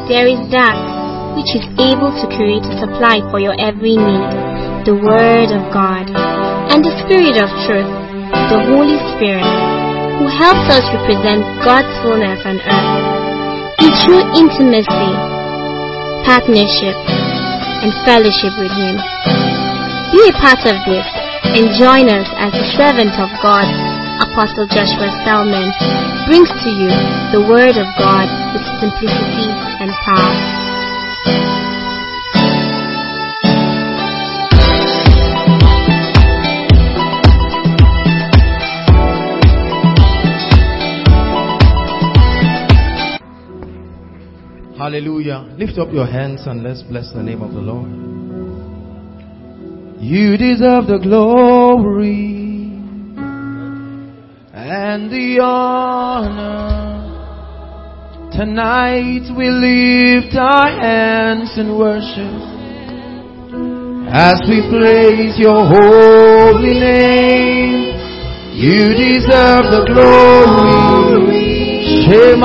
there is that which is able to create a supply for your every need, the Word of God, and the Spirit of truth, the Holy Spirit, who helps us represent God's fullness on earth. In true intimacy, partnership, and fellowship with Him. Be a part of this and join us as the servant of God, Apostle Joshua Selman, brings to you the Word of God with simplicity and power. Hallelujah. Lift up your hands and let's bless the name of the Lord. You deserve the glory and the honor. Tonight we lift our hands in worship as we praise your holy name. You deserve the glory and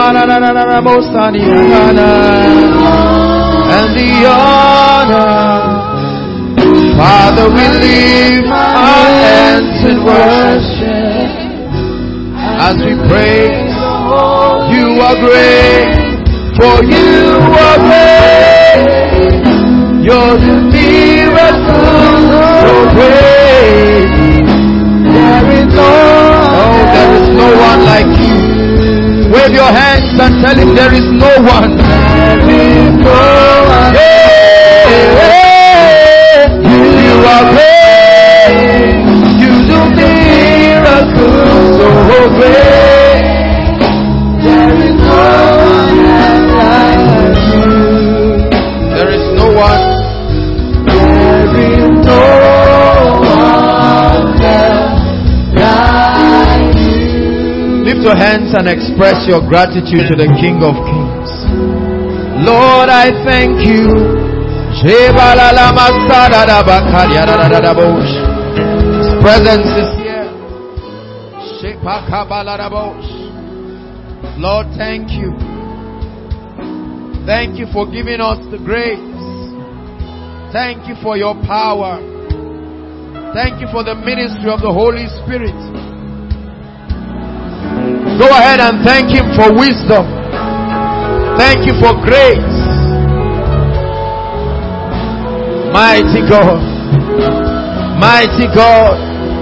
the honor. Father, we lift our hands in worship as we praise. You are great, for you are great. You're the miracle so great. There is no one like you. Wave your hands and tell him there is no one. There is no one. You are great. You do miracles so great. There is no one like you. There is no one. There is no one like you. Lift your hands and express your gratitude to the King of Kings. Lord, I thank you. His presence is here. Lord, thank you. Thank you for giving us the grace. Thank you for your power. Thank you for the ministry of the Holy Spirit. Go ahead and thank Him for wisdom. Thank you for grace. Mighty God. Mighty God.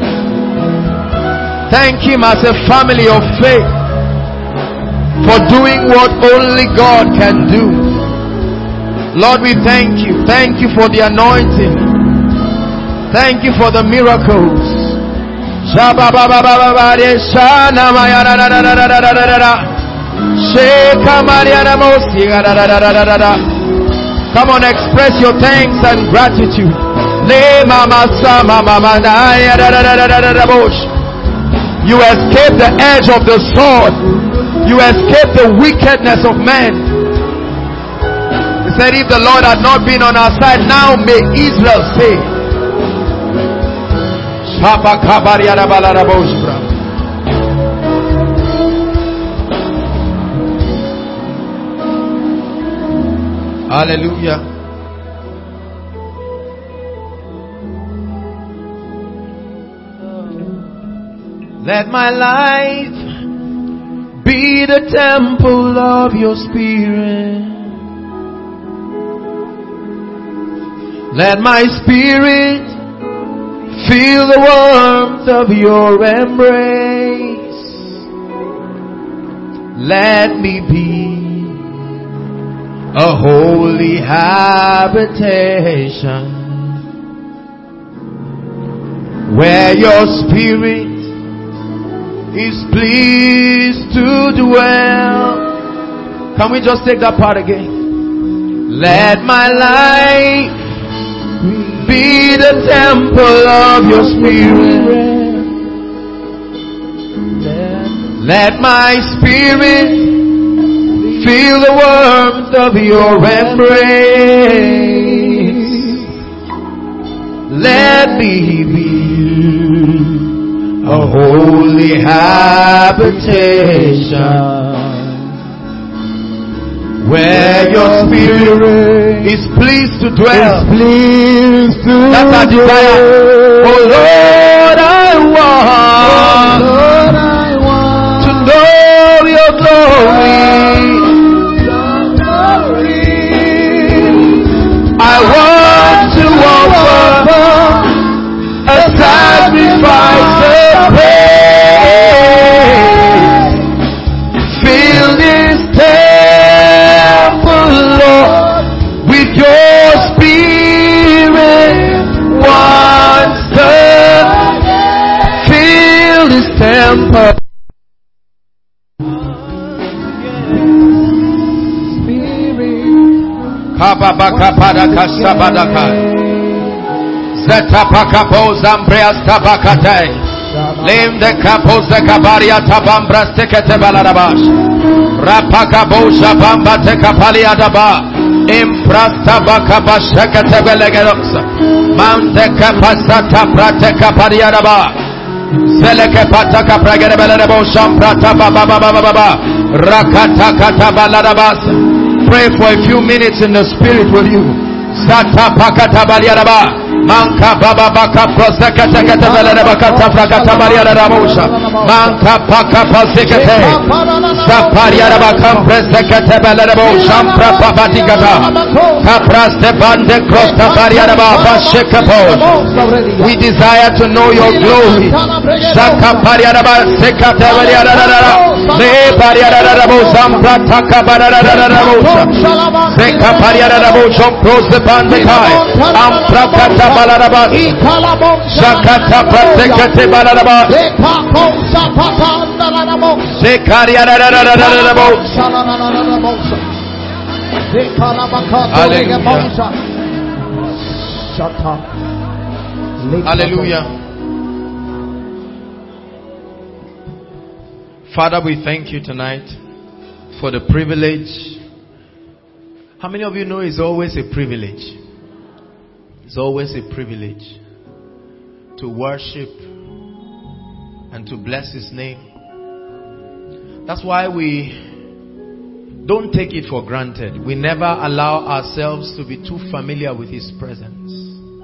Thank Him as a family of faith for doing what only God can do. Lord, we thank you. Thank you for the anointing. Thank you for the miracles. Come on, express your thanks and gratitude. You escape the edge of the sword. You escape the wickedness of men. He said, if the Lord had not been on our side, now may Israel say. Hallelujah. Let my life be the temple of your Spirit. Let my spirit feel the warmth of your embrace. Let me be a holy habitation where your Spirit is pleased to dwell. Can we just take that part again? Let my life be the temple of your Spirit. Let my spirit feel the warmth of your embrace. Let me be a holy habitation where your spirit is pleased to dwell. That's our desire. Oh Lord, I want to know your glory. I want to offer a sacrifice of praise. Fill this temple, Lord, with your spirit once again. Fill this temple. Kababakapadaka sabadaka. Zetapakapos ambreas tabakatai. Lim de kapos de kabaria tabambras tekete balarabash. Rapakabosha bamba te kapalia daba. Imprasta bakabasha kete belegerox. Mante kapasata prate kapalia daba. Zeleke pataka pragere belerebo shamprata baba baba baba. Rakata kata balarabas. Pray for a few minutes in the spirit, will you? Sata pakata baliaraba. Manka baba baka prosekete kete belereba kata prakata baliarabosha. Manka paka pasekete. Sapariaraba kampresekete belerebo shampra papatikata. Kapraste bande krosta baliaraba bashekapo. We desire to know your glory. Saka pariaraba sekate baliaraba. Le pariarabo shampra taka baliaraba. Seka pariarabo shampro sepande kai. Amprakata balarabas. Shakata pratekate balarabas. Sekariarararararabos. Hallelujah. Hallelujah. Father, we thank you tonight for the privilege. How many of you know it's always a privilege? It's always a privilege to worship and to bless His name. That's why we don't take it for granted. We never allow ourselves to be too familiar with His presence.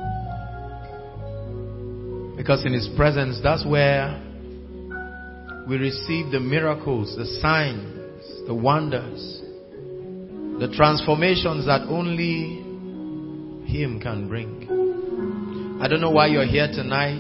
Because in His presence, that's where we receive the miracles, the signs, the wonders, the transformations that only Him can bring. I don't know why you're here tonight,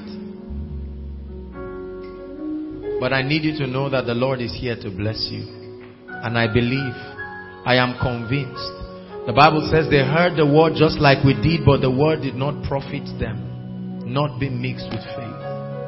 but I need you to know that the Lord is here to bless you. And I believe, I am convinced. The Bible says they heard the word just like we did, but the word did not profit them, not be mixed with faith.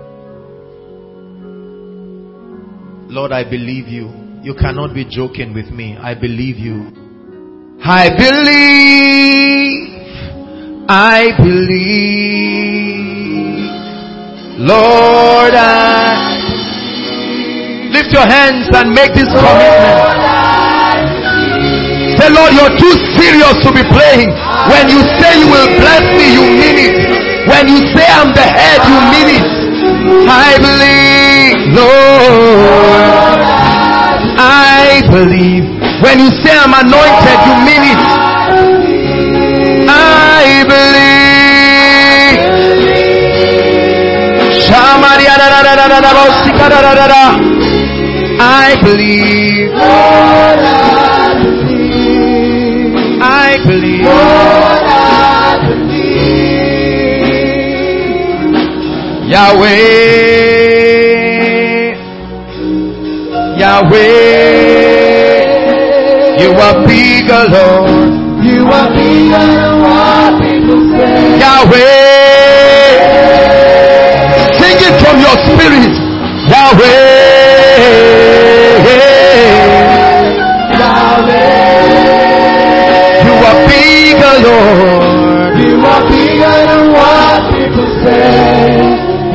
Lord, I believe you. You cannot be joking with me. I believe you. I believe. I believe. Lord, I lift your hands and make this commitment. Say, Lord, you're too serious to be playing. When you say you will bless me, you mean it. When you say I'm the head, you mean it. I believe, Lord, I believe. When you say I'm anointed, you mean it. I believe. I believe. I believe. Yahweh, Yahweh, you are bigger, Lord. You are bigger than what people say. Yahweh, sing it from your spirit. Yahweh, Yahweh, you are bigger, Lord. You are bigger than what people say.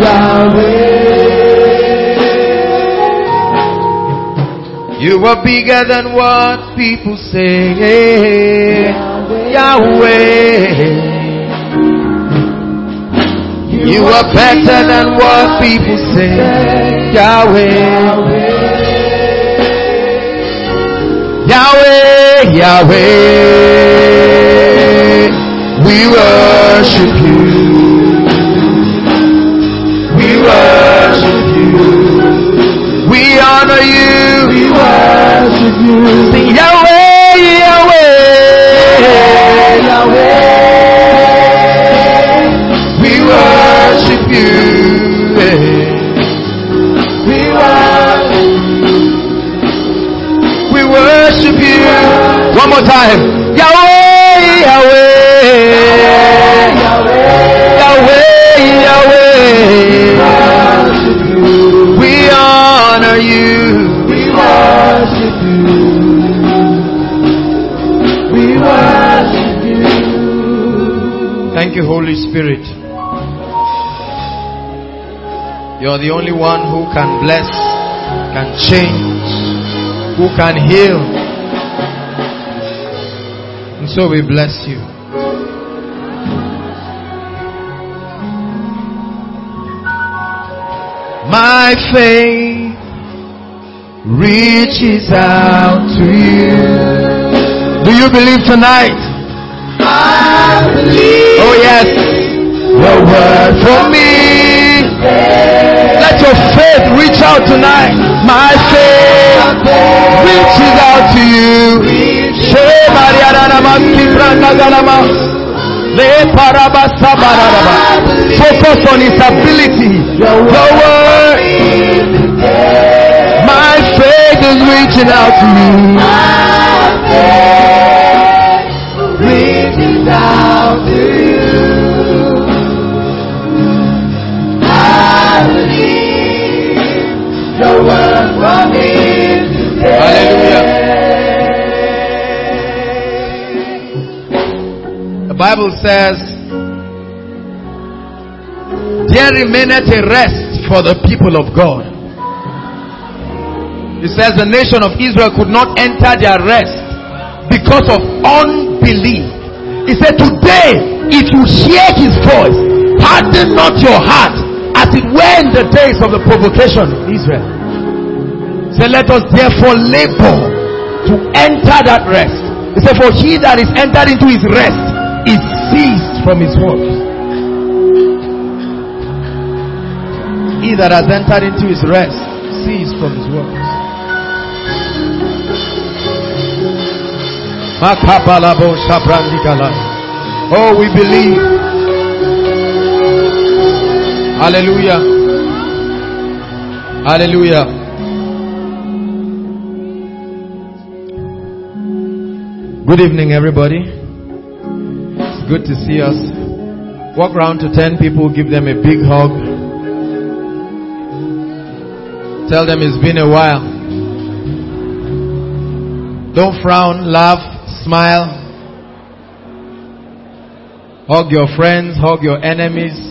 Yahweh, you are bigger than what people say. Yahweh, you are better than what people say. Yahweh, Yahweh, Yahweh, we worship you. We worship you. We honor you. We worship you. Sing Yahweh, Yahweh, Yahweh. We worship you. We worship you. One more time. Yahweh, Yahweh, Yahweh, Yahweh. We honor you. We worship you. We worship you. Thank you, Holy Spirit. You're the only one who can bless, can change, who can heal. And so we bless you. My faith reaches out to you. Do you believe tonight? I believe. Oh yes. Your word for me. Let your faith reach out tonight. My faith reaches out to you. Focus on His ability. Your word. My faith is reaching out to you. My faith reaches out to you. Your word from me today. Hallelujah. The Bible says, there remaineth a rest for the people of God. It says the nation of Israel could not enter their rest because of unbelief. He said, today, if you hear His voice, harden not your heart as it were in the days of the provocation of Israel. So let us therefore labor to enter that rest. He said, for he that is entered into his rest is ceased from his works. He that has entered into his rest ceased from his works. Oh, we believe. Hallelujah. Hallelujah. Good evening, everybody. It's good to see us. Walk around to 10 people, give them a big hug. Tell them it's been a while. Don't frown, laugh, smile. Hug your friends, hug your enemies.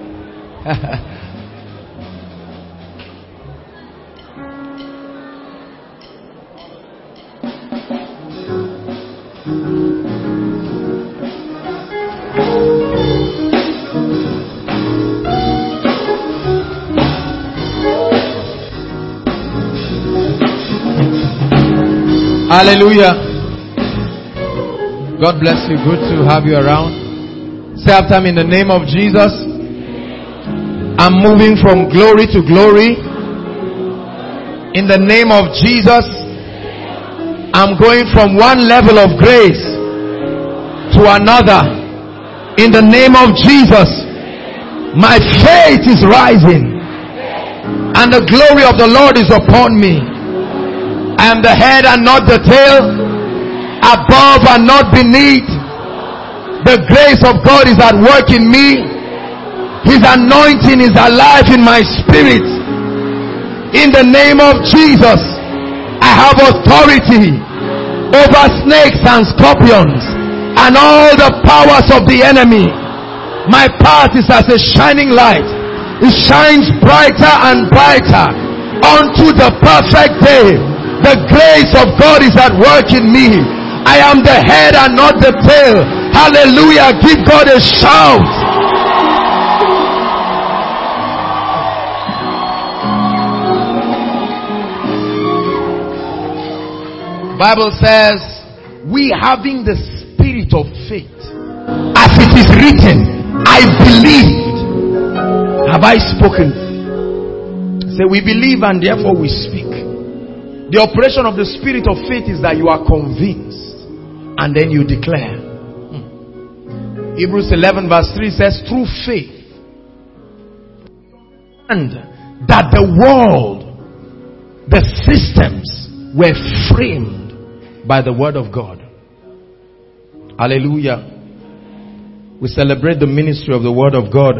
Hallelujah. God bless you. Good to have you around. Say after me, in the name of Jesus, I'm moving from glory to glory. In the name of Jesus, I'm going from one level of grace to another. In the name of Jesus, my faith is rising and the glory of the Lord is upon me. I am the head and not the tail, above and not beneath. The grace of God is at work in me. His anointing is alive in my spirit. In the name of Jesus, I have authority over snakes and scorpions and all the powers of the enemy. My path is as a shining light. It shines brighter and brighter unto the perfect day. The grace of God is at work in me. I am the head and not the tail. Hallelujah. Give God a shout. Bible says we having the spirit of faith, as it is written, I believed, have I spoken. Say, we believe and therefore we speak. The operation of the spirit of faith is that you are convinced and then you declare. Hebrews 11 verse 3 says, through faith, and that the world, the systems were framed by the word of God. Hallelujah. We celebrate the ministry of the word of God.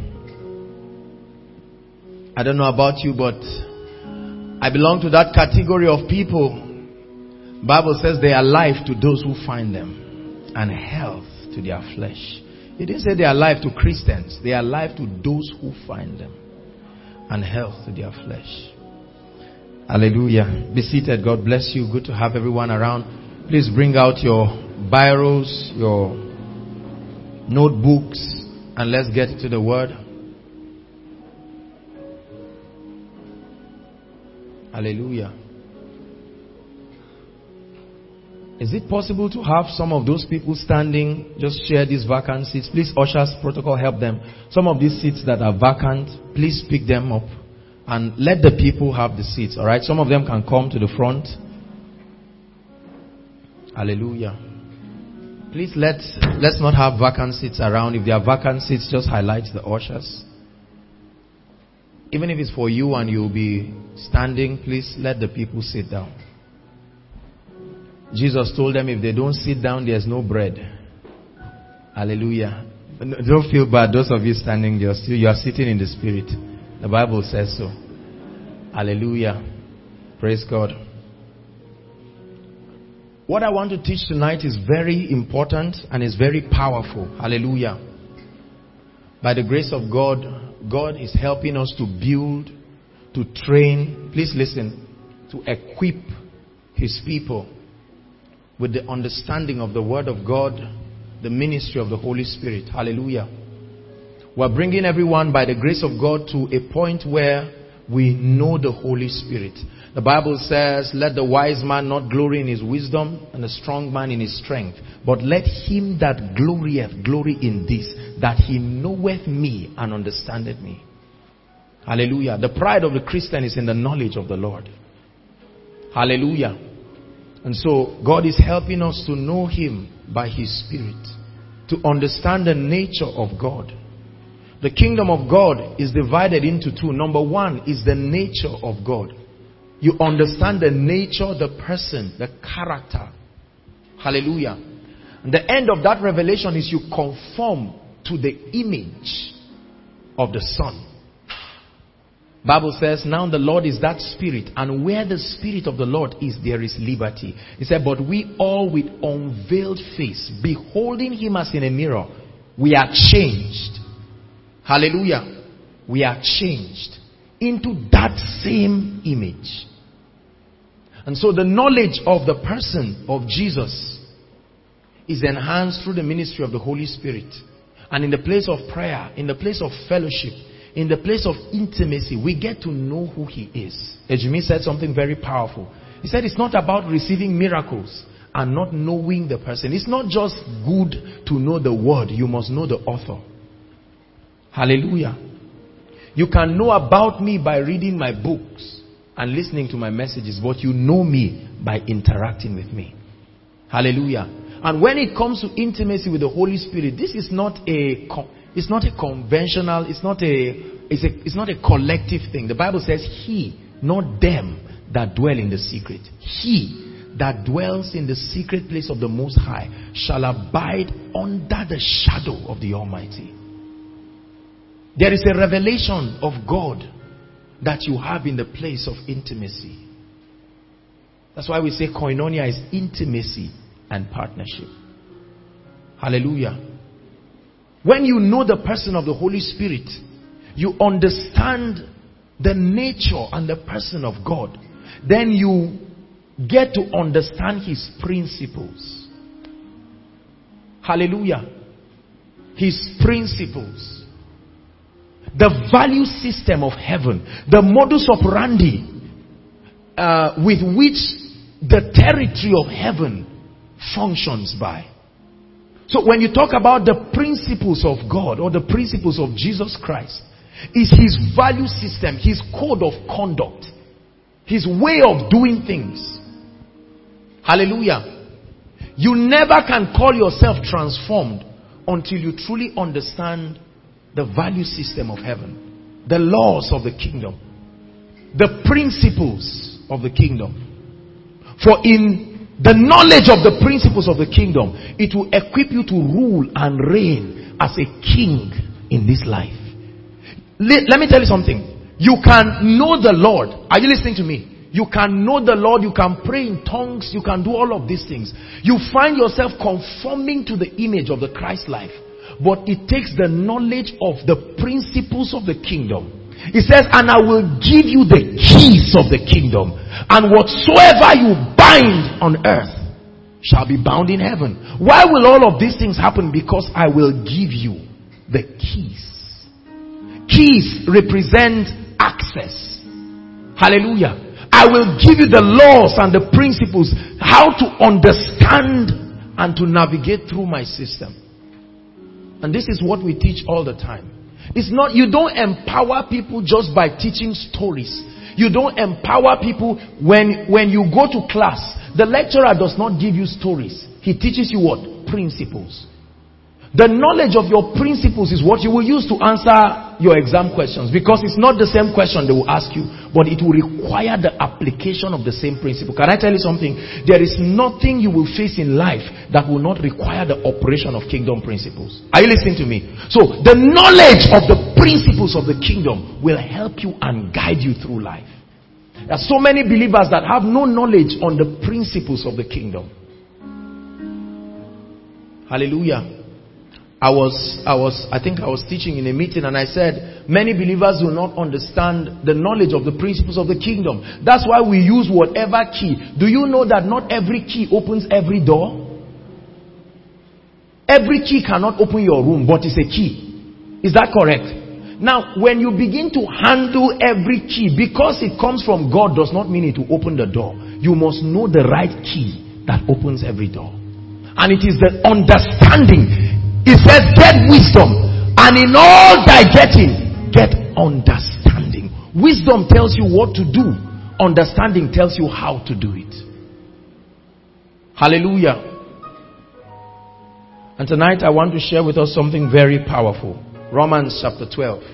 I don't know about you, but I belong to that category of people. Bible says they are life to those who find them and health to their flesh. It didn't say they are life to Christians. They are life to those who find them and health to their flesh. Hallelujah. Be seated. God bless you. Good to have everyone around. Please bring out your biros, your notebooks, and let's get into the word. Hallelujah. Is it possible to have some of those people standing, just share these vacant seats? Please, ushers, protocol, help them. Some of these seats that are vacant, please pick them up and let the people have the seats. Alright, some of them can come to the front. Hallelujah. Please let's not have vacant seats around. If there are vacant seats, just highlight the ushers. Even if it's for you and you'll be standing, please let the people sit down. Jesus told them if they don't sit down, there's no bread. Hallelujah. Don't feel bad. Those of you standing, you are sitting in the spirit. The Bible says so. Hallelujah. Praise God. What I want to teach tonight is very important and is very powerful. Hallelujah. By the grace of God, God is helping us to build, to train, please listen, to equip His people with the understanding of the Word of God, the ministry of the Holy Spirit. Hallelujah. We're bringing everyone by the grace of God to a point where we know the Holy Spirit. The Bible says, let the wise man not glory in his wisdom and the strong man in his strength, but let him that glorieth glory in this, that he knoweth me and understandeth me. Hallelujah. The pride of the Christian is in the knowledge of the Lord. Hallelujah. And so God is helping us to know Him by His Spirit, to understand the nature of God. The kingdom of God is divided into two. Number one is the nature of God. You understand the nature, the person, the character. Hallelujah. And the end of that revelation is you conform to the image of the Son. Bible says, now the Lord is that Spirit, and where the Spirit of the Lord is, there is liberty. He said, but we all with unveiled face, beholding Him as in a mirror, we are changed. Hallelujah. We are changed into that same image. And so the knowledge of the person of Jesus is enhanced through the ministry of the Holy Spirit. And in the place of prayer, in the place of fellowship, in the place of intimacy, we get to know who He is. Ejimi said something very powerful. He said it's not about receiving miracles and not knowing the person. It's not just good to know the word. You must know the author. Hallelujah. You can know about me by reading my books and listening to my messages, but you know me by interacting with me. Hallelujah. And when it comes to intimacy with the Holy Spirit, this is not a conventional, it's not a collective thing. The Bible says, He, not them that dwell in the secret. He that dwells in the secret place of the Most High shall abide under the shadow of the Almighty. There is a revelation of God that you have in the place of intimacy. That's why we say koinonia is intimacy and partnership. Hallelujah. When you know the person of the Holy Spirit, you understand the nature and the person of God. Then you get to understand His principles. Hallelujah. His principles. The value system of heaven. The modus operandi with which the territory of heaven functions by. So when you talk about the principles of God or the principles of Jesus Christ, is his value system, his code of conduct, his way of doing things. Hallelujah. You never can call yourself transformed until you truly understand the value system of heaven, the laws of the kingdom, the principles of the kingdom. For in the knowledge of the principles of the kingdom, it will equip you to rule and reign as a king in this life. Let me tell you something. You can know the Lord. Are you listening to me? You can know the Lord. You can pray in tongues. You can do all of these things. You find yourself conforming to the image of the Christ life. But it takes the knowledge of the principles of the kingdom. It says, and I will give you the keys of the kingdom. And whatsoever you bind on earth shall be bound in heaven. Why will all of these things happen? Because I will give you the keys. Keys represent access. Hallelujah. I will give you the laws and the principles, how to understand and to navigate through my system. And this is what we teach all the time. It's not, you don't empower people just by teaching stories. You don't empower people when you go to class. The lecturer does not give you stories. He teaches you what? Principles. The knowledge of your principles is what you will use to answer your exam questions. Because it's not the same question they will ask you, but it will require the application of the same principle. Can I tell you something? There is nothing you will face in life that will not require the operation of kingdom principles. Are you listening to me? So, the knowledge of the principles of the kingdom will help you and guide you through life. There are so many believers that have no knowledge on the principles of the kingdom. Hallelujah. I think I was teaching in a meeting and I said, many believers do not understand the knowledge of the principles of the kingdom. That's why we use whatever key. Do you know that not every key opens every door? Every key cannot open your room, but it's a key. Is that correct? Now, when you begin to handle every key, because it comes from God does not mean it will open the door. You must know the right key that opens every door. And it is the understanding. It says, get wisdom, and in all thy getting, get understanding. Wisdom tells you what to do. Understanding tells you how to do it. Hallelujah. And tonight I want to share with us something very powerful. Romans chapter 12.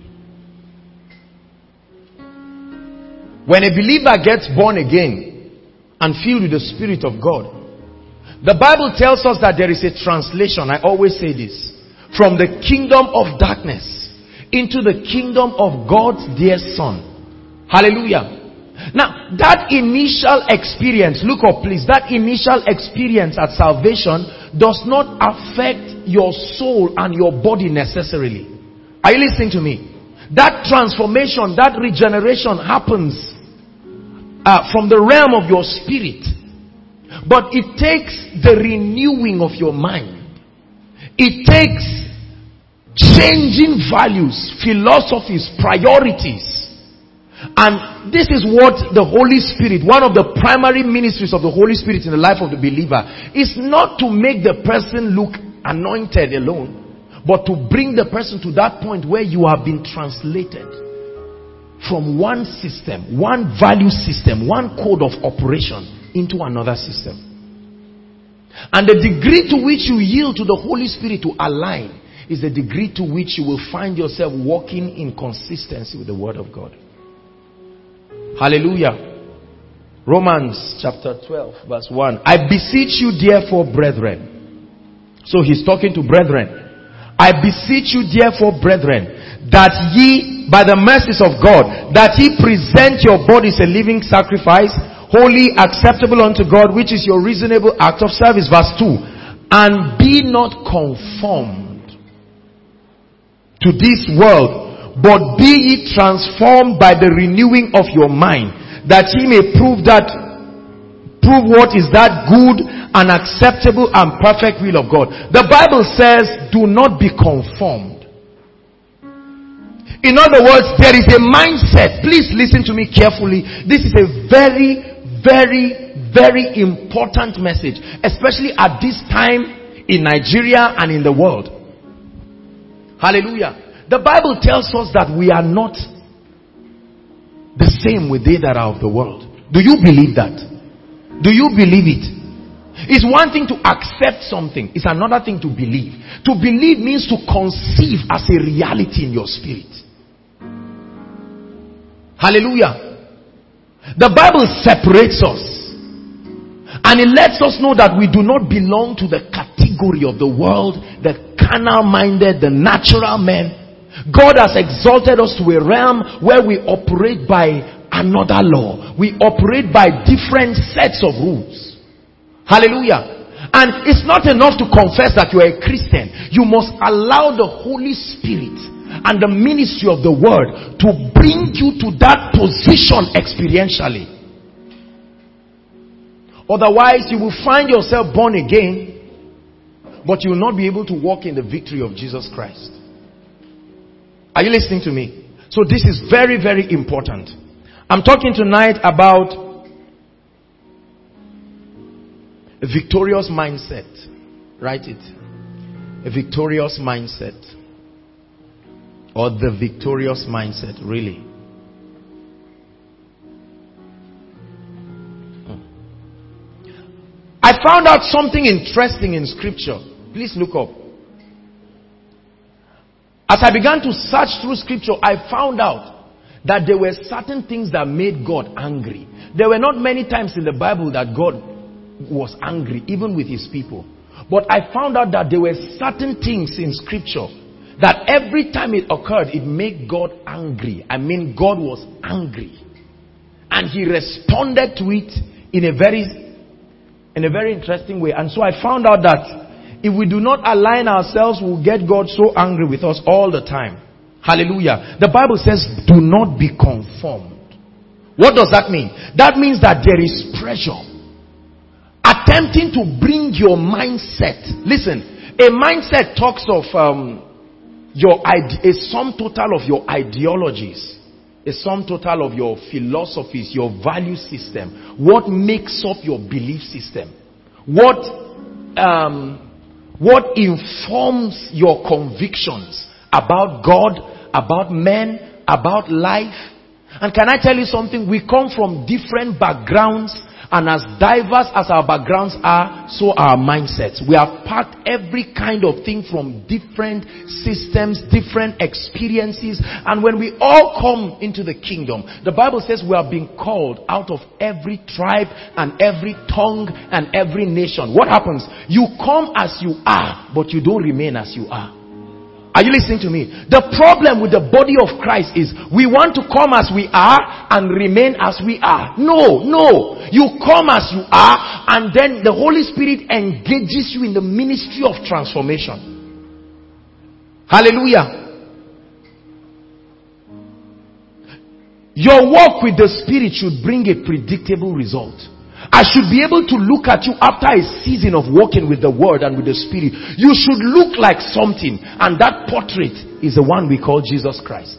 When a believer gets born again and filled with the Spirit of God, the Bible tells us that there is a translation. I always say this. From the kingdom of darkness into the kingdom of God's dear Son. Hallelujah. Now, that initial experience, look up please, that initial experience at salvation does not affect your soul and your body necessarily. Are you listening to me? That transformation, that regeneration happens from the realm of your spirit. But it takes the renewing of your mind. It takes changing values, philosophies, priorities. And this is what the Holy Spirit, one of the primary ministries of the Holy Spirit in the life of the believer, is not to make the person look anointed alone, but to bring the person to that point where you have been translated from one system, one value system, one code of operation into another system. And the degree to which you yield to the Holy Spirit to align is the degree to which you will find yourself walking in consistency with the Word of God. Hallelujah. Romans chapter 12 verse 1. I beseech you therefore, brethren. So he's talking to brethren. I beseech you therefore, brethren, that ye, by the mercies of God, that ye present your bodies a living sacrifice, holy, acceptable unto God, which is your reasonable act of service. Verse 2. And be not conformed to this world, but be ye transformed by the renewing of your mind, that ye may prove what is that good and acceptable and perfect will of God. The Bible says, do not be conformed. In other words, there is a mindset. Please listen to me carefully. This is a very, very, very important message, especially at this time in Nigeria and in the world. Hallelujah. The Bible tells us that we are not the same with they that are of the world. Do you believe that? Do you believe it? It's one thing to accept something. It's another thing to believe. To believe means to conceive as a reality in your spirit. Hallelujah. The Bible separates us. And it lets us know that we do not belong to the category of the world, the carnal-minded, the natural men. God has exalted us to a realm where we operate by another law. We operate by different sets of rules. Hallelujah. And it's not enough to confess that you are a Christian. You must allow the Holy Spirit and the ministry of the word to bring you to that position experientially. Otherwise, you will find yourself born again, but you will not be able to walk in the victory of Jesus Christ. Are you listening to me? So this is very, very important. I'm talking tonight about a victorious mindset. Write it. A victorious mindset. Or the victorious mindset, really. I found out something interesting in scripture. Please look up. As I began to search through scripture, I found out that there were certain things that made God angry. There were not many times in the Bible that God was angry, even with his people. But I found out that there were certain things in scripture that every time it occurred, it made God angry. I mean, God was angry. And he responded to it in a very interesting way. And so I found out that if we do not align ourselves, we'll get God so angry with us all the time. Hallelujah. The Bible says, do not be conformed. What does that mean? That means that there is pressure. Attempting to bring your mindset. Listen, a mindset talks of a sum total of your ideologies. A sum total of your philosophies, your value system. What makes up your belief system. What informs your convictions about God, about men, about life. And can I tell you something? We come from different backgrounds, and as diverse as our backgrounds are, so our mindsets. We have packed every kind of thing from different systems, different experiences. And when we all come into the kingdom, the Bible says we are being called out of every tribe and every tongue and every nation. What happens? You come as you are, but you don't remain as you are. Are you listening to me? The problem with the body of Christ is we want to come as we are and remain as we are. No. You come as you are, and then the Holy Spirit engages you in the ministry of transformation. Hallelujah. Your walk with the Spirit should bring a predictable result. I should be able to look at you after a season of walking with the Word and with the Spirit. You should look like something. And that portrait is the one we call Jesus Christ.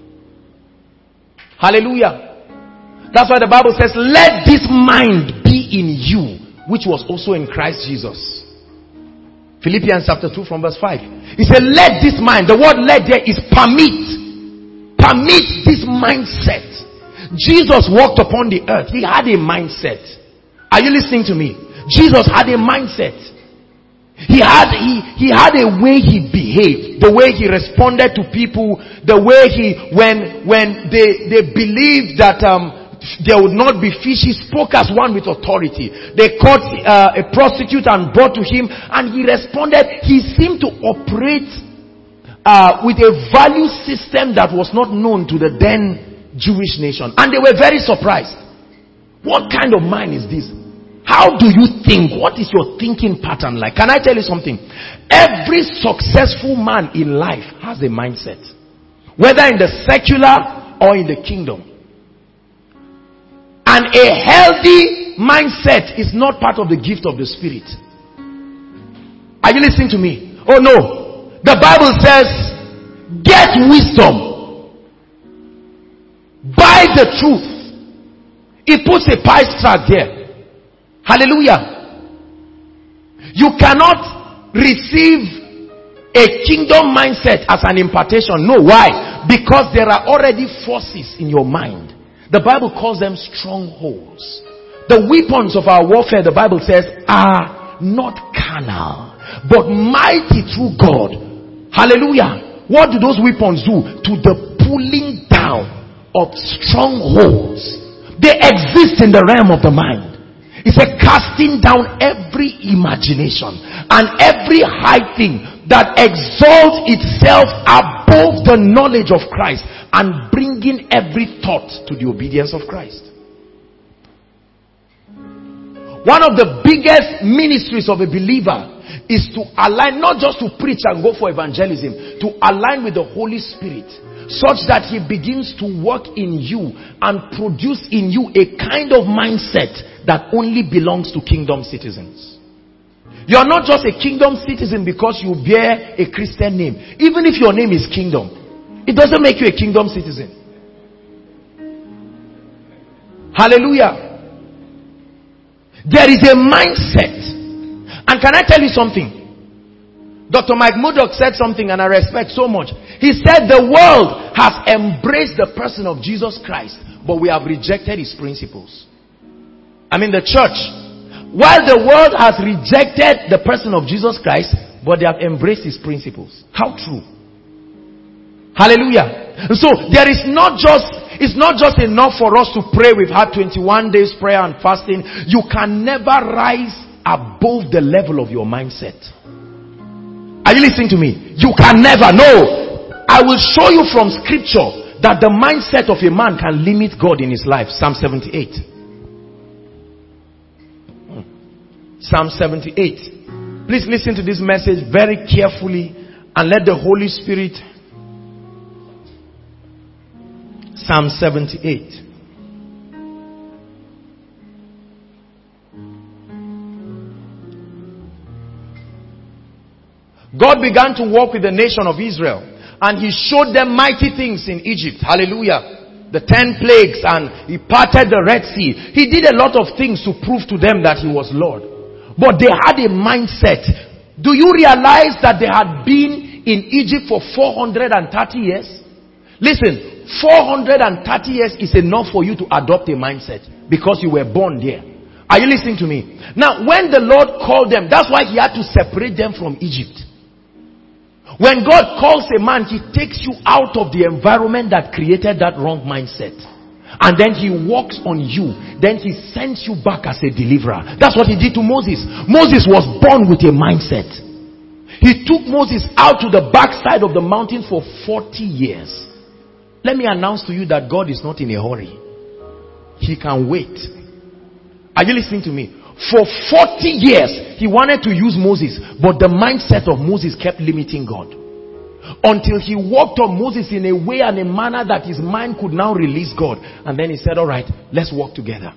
Hallelujah. That's why the Bible says, let this mind be in you, which was also in Christ Jesus. Philippians chapter 2 from verse 5. He said, let this mind. The word let there is permit. Permit this mindset. Jesus walked upon the earth. He had a mindset. Are you listening to me? Jesus had a mindset. He had a way he behaved, the way he responded to people, the way when they believed that there would not be fish, he spoke as one with authority. They caught a prostitute and brought to him, and he responded. He seemed to operate with a value system that was not known to the then Jewish nation, and they were very surprised. What kind of mind is this? How do you think? What is your thinking pattern like? Can I tell you something? Every successful man in life has a mindset, whether in the secular or in the kingdom. And a healthy mindset is not part of the gift of the Spirit. Are you listening to me? Oh no. The Bible says, get wisdom. Buy the truth. It puts a price tag there. Hallelujah. You cannot receive a kingdom mindset as an impartation. No, why? Because there are already forces in your mind. The Bible calls them strongholds. The weapons of our warfare, the Bible says, are not carnal, but mighty through God. Hallelujah. What do those weapons do? To the pulling down of strongholds. They exist in the realm of the mind. It's a casting down every imagination and every high thing that exalts itself above the knowledge of Christ, and bringing every thought to the obedience of Christ. One of the biggest ministries of a believer is to align, not just to preach and go for evangelism, to align with the Holy Spirit, such that he begins to work in you and produce in you a kind of mindset that only belongs to kingdom citizens. You are not just a kingdom citizen because you bear a Christian name. Even if your name is kingdom, it doesn't make you a kingdom citizen. Hallelujah. There is a mindset. And can I tell you something? Dr. Mike Murdoch said something and I respect so much. He said the world has embraced the person of Jesus Christ, but we have rejected his principles. I mean the church. While the world has rejected the person of Jesus Christ, but they have embraced his principles. How true. Hallelujah. So there is it's not just enough for us to pray. We've had 21 days prayer and fasting. You can never rise above the level of your mindset. Are you listening to me? You can never. No. I will show you from scripture that the mindset of a man can limit God in his life. Psalm 78. Psalm 78. Please listen to this message very carefully and let the Holy Spirit. Psalm 78. God began to walk with the nation of Israel, and he showed them mighty things in Egypt. Hallelujah. The 10 plagues, and he parted the Red Sea. He did a lot of things to prove to them that he was Lord. But they had a mindset. Do you realize that they had been in Egypt for 430 years? Listen, 430 years is enough for you to adopt a mindset because you were born there. Are you listening to me? Now, when the Lord called them, that's why he had to separate them from Egypt. When God calls a man, he takes you out of the environment that created that wrong mindset. And then he works on you. Then he sends you back as a deliverer. That's what he did to Moses. Moses was born with a mindset. He took Moses out to the backside of the mountain for 40 years. Let me announce to you that God is not in a hurry. He can wait. Are you listening to me? For 40 years, he wanted to use Moses, but the mindset of Moses kept limiting God. Until he walked on Moses in a way and a manner that his mind could now release God. And then he said, all right, let's walk together.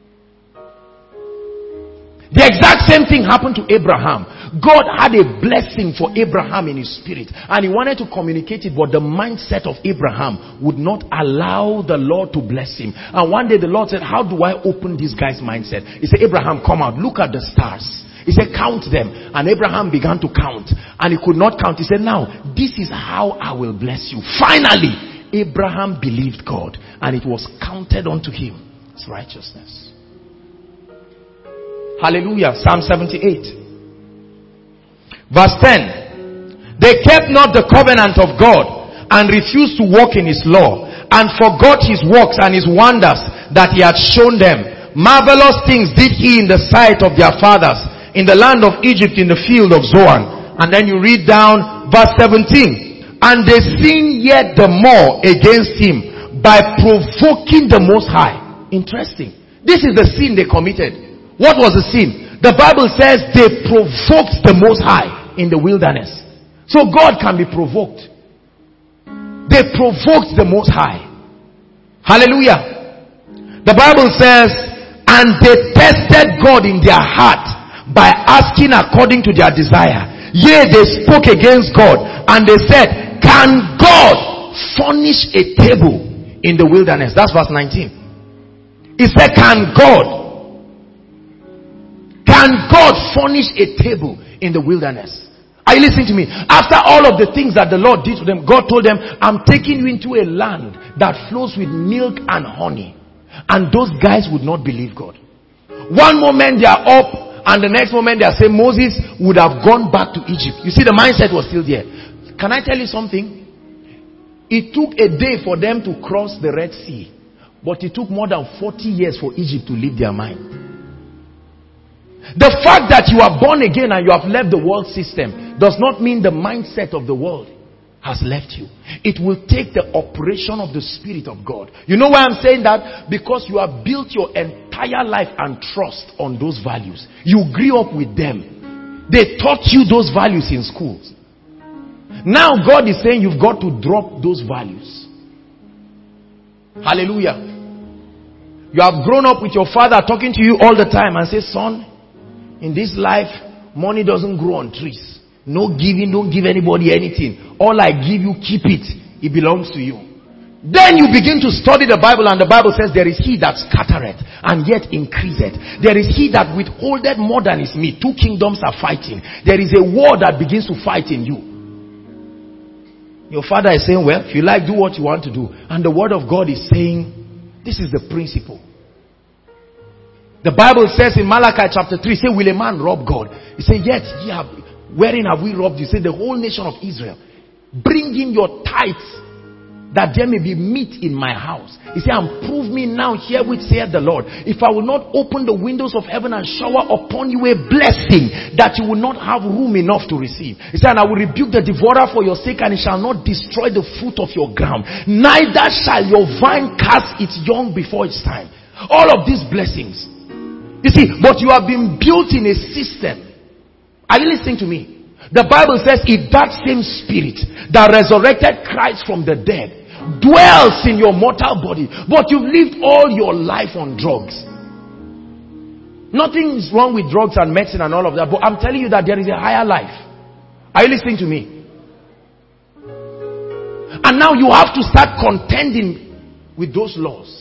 The exact same thing happened to Abraham. God had a blessing for Abraham in his spirit, and he wanted to communicate it, but the mindset of Abraham would not allow the Lord to bless him. And one day the Lord said, how do I open this guy's mindset? He said, Abraham, come out, look at the stars. He said, count them. And Abraham began to count, and he could not count. He said, now this is how I will bless you. Finally, Abraham believed God, and it was counted unto him as righteousness. Hallelujah. Psalm 78. Verse 10. They kept not the covenant of God and refused to walk in his law, and forgot his works and his wonders that he had shown them. Marvelous things did he in the sight of their fathers, in the land of Egypt, in the field of Zoan. And then you read down verse 17. And they sinned yet the more against him by provoking the Most High. Interesting. This is the sin they committed. What was the sin? The Bible says they provoked the Most High in the wilderness. So God can be provoked. They provoked the Most High. Hallelujah. The Bible says, and they tested God in their heart by asking according to their desire. Yea, they spoke against God, and they said, can God furnish a table in the wilderness? That's verse 19. He said, can God? Can God furnish a table in the wilderness? Are you listening to me? After all of the things that the Lord did to them, God told them, I'm taking you into a land that flows with milk and honey. And those guys would not believe God. One moment they are up, and the next moment they are saying Moses would have gone back to Egypt. You see, the mindset was still there. Can I tell you something? It took a day for them to cross the Red Sea, but it took more than 40 years for Egypt to leave their mind. The fact that you are born again and you have left the world system does not mean the mindset of the world has left you. It will take the operation of the Spirit of God. You know why I'm saying that? Because you have built your entire life and trust on those values. You grew up with them. They taught you those values in schools. Now God is saying you've got to drop those values. Hallelujah. You have grown up with your father talking to you all the time and say, son, in this life, money doesn't grow on trees. No giving, don't give anybody anything. All I give you, keep it. It belongs to you. Then you begin to study the Bible, and the Bible says there is he that scattereth and yet increaseth. There is he that withholdeth more than is meet. Two kingdoms are fighting. There is a war that begins to fight in you. Your father is saying, well, if you like, do what you want to do. And the word of God is saying, this is the principle. The Bible says in Malachi chapter 3, say, will a man rob God? He said, yet ye have, wherein have we robbed you? Say, the whole nation of Israel. Bring in your tithes, that there may be meat in my house. He said, and prove me now herewith saith the Lord, if I will not open the windows of heaven and shower upon you a blessing, that you will not have room enough to receive. He said, and I will rebuke the devourer for your sake, and it shall not destroy the fruit of your ground. Neither shall your vine cast its young before its time. All of these blessings. You see, but you have been built in a system. Are you listening to me? The Bible says, if that same spirit that resurrected Christ from the dead dwells in your mortal body, but you've lived all your life on drugs. Nothing is wrong with drugs and medicine and all of that, but I'm telling you that there is a higher life. Are you listening to me? And now you have to start contending with those laws.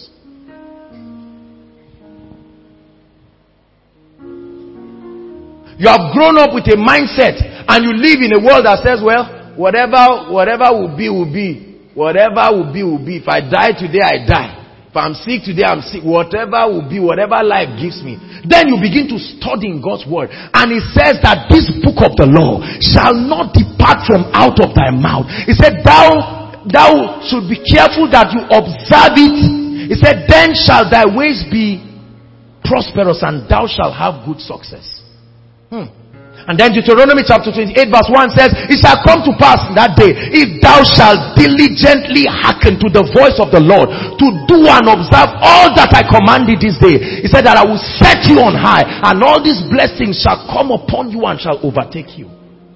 You have grown up with a mindset and you live in a world that says, well, whatever will be, will be. Whatever will be, will be. If I die today, I die. If I'm sick today, I'm sick. Whatever will be, whatever life gives me. Then you begin to study in God's word. And it says that this book of the law shall not depart from out of thy mouth. It said, thou should be careful that you observe it. It said, then shall thy ways be prosperous and thou shalt have good success. And then Deuteronomy chapter 28 verse 1 says, it shall come to pass in that day, if thou shalt diligently hearken to the voice of the Lord, to do and observe all that I command thee this day. He said that I will set you on high, and all these blessings shall come upon you and shall overtake you.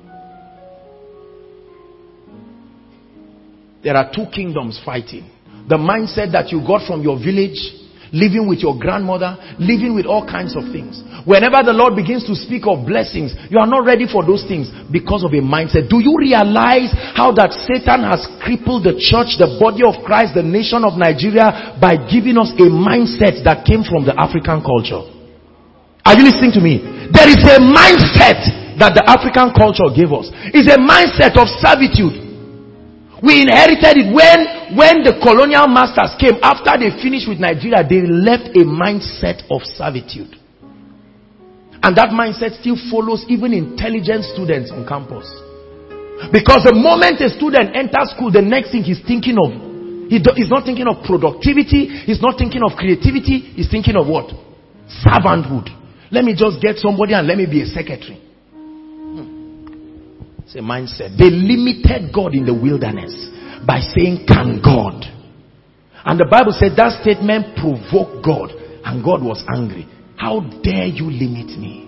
There are two kingdoms fighting. The mindset that you got from your village, living with your grandmother, living with all kinds of things. Whenever the Lord begins to speak of blessings, you are not ready for those things because of a mindset. Do you realize how that Satan has crippled the church, the body of Christ, the nation of Nigeria, by giving us a mindset that came from the African culture? Are you listening to me? There is a mindset that the African culture gave us. It's a mindset of servitude. We inherited it when the colonial masters came. After they finished with Nigeria, they left a mindset of servitude. And that mindset still follows even intelligent students on campus. Because the moment a student enters school, the next thing he's thinking of, he's not thinking of productivity, he's not thinking of creativity, he's thinking of what? Servanthood. Let me just get somebody and let me be a secretary. It's a mindset. They limited God in the wilderness by saying, can God? And the Bible said that statement provoked God, and God was angry. How dare you limit me?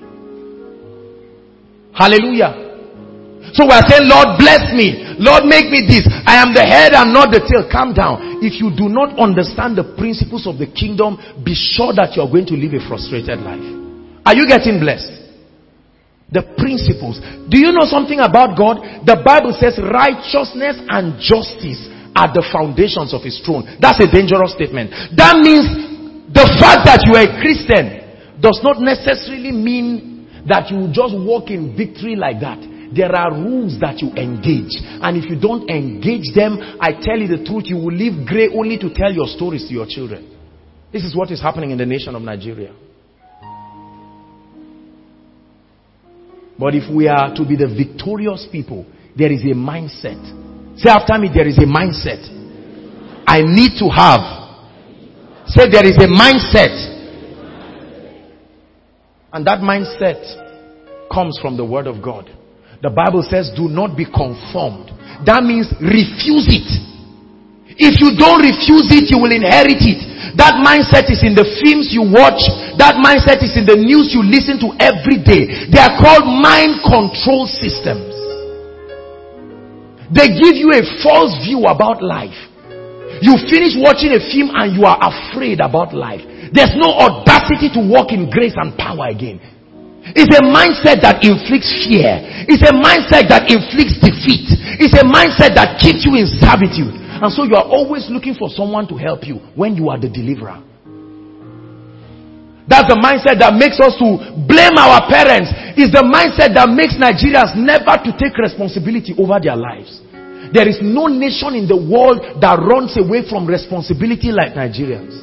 Hallelujah. So we are saying, Lord, bless me. Lord, make me this. I am the head and not the tail. Calm down. If you do not understand the principles of the kingdom, be sure that you are going to live a frustrated life. Are you getting blessed? The principles. Do you know something about God? The Bible says righteousness and justice are the foundations of his throne. That's a dangerous statement. That means the fact that you are a Christian does not necessarily mean that you just walk in victory like that. There are rules that you engage. And if you don't engage them, I tell you the truth, you will leave gray only to tell your stories to your children. This is what is happening in the nation of Nigeria. But if we are to be the victorious people, there is a mindset. Say after me, there is a mindset. I need to have. Say there is a mindset. And that mindset comes from the Word of God. The Bible says, do not be conformed. That means refuse it. If you don't refuse it, you will inherit it. That mindset is in the films you watch. That mindset is in the news you listen to every day. They are called mind control systems. They give you a false view about life. You finish watching a film and you are afraid about life. There's no audacity to walk in grace and power again. It's a mindset that inflicts fear. It's a mindset that inflicts defeat. It's a mindset that keeps you in servitude. And so you are always looking for someone to help you when you are the deliverer. That's the mindset that makes us to blame our parents. It's the mindset that makes Nigerians never to take responsibility over their lives. There is no nation in the world that runs away from responsibility like Nigerians.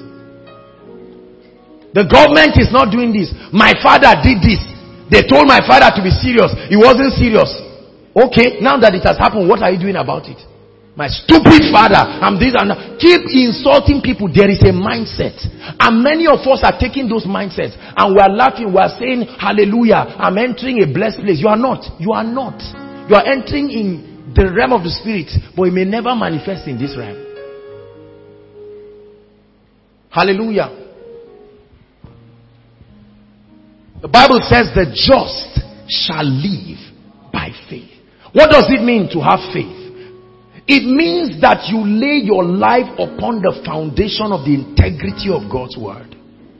The government is not doing this. My father did this. They told my father to be serious. He wasn't serious. Okay, now that it has happened, what are you doing about it? My stupid father, I'm this and that. Keep insulting people. There is a mindset. And many of us are taking those mindsets. And we are laughing. We are saying, hallelujah, I'm entering a blessed place. You are not. You are not. You are entering in the realm of the spirit. But it may never manifest in this realm. Hallelujah. The Bible says the just shall live by faith. What does it mean to have faith? It means that you lay your life upon the foundation of the integrity of God's word.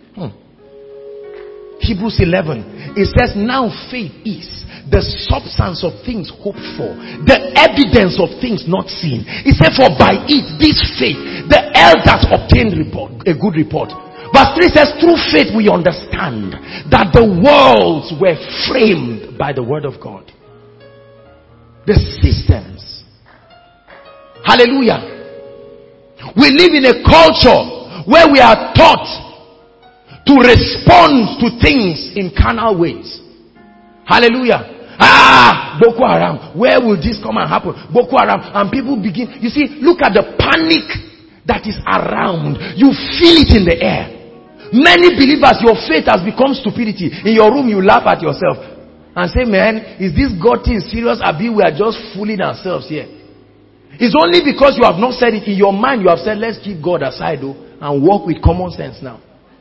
Hebrews 11. It says, now faith is the substance of things hoped for, the evidence of things not seen. It said, for by it, this faith, the elders obtained a good report. Verse 3 says, through faith we understand that the worlds were framed by the word of God. The systems. Hallelujah. We live in a culture where we are taught to respond to things in carnal ways. Hallelujah. Boko Haram. Where will this come and happen? Boko Haram. And people begin. You see, look at the panic that is around. You feel it in the air. Many believers, your faith has become stupidity. In your room, you laugh at yourself and say, man, is this God thing serious? Abi, we are just fooling ourselves here. It's only because you have not said it in your mind. You have said, let's keep God aside though, and walk with common sense now.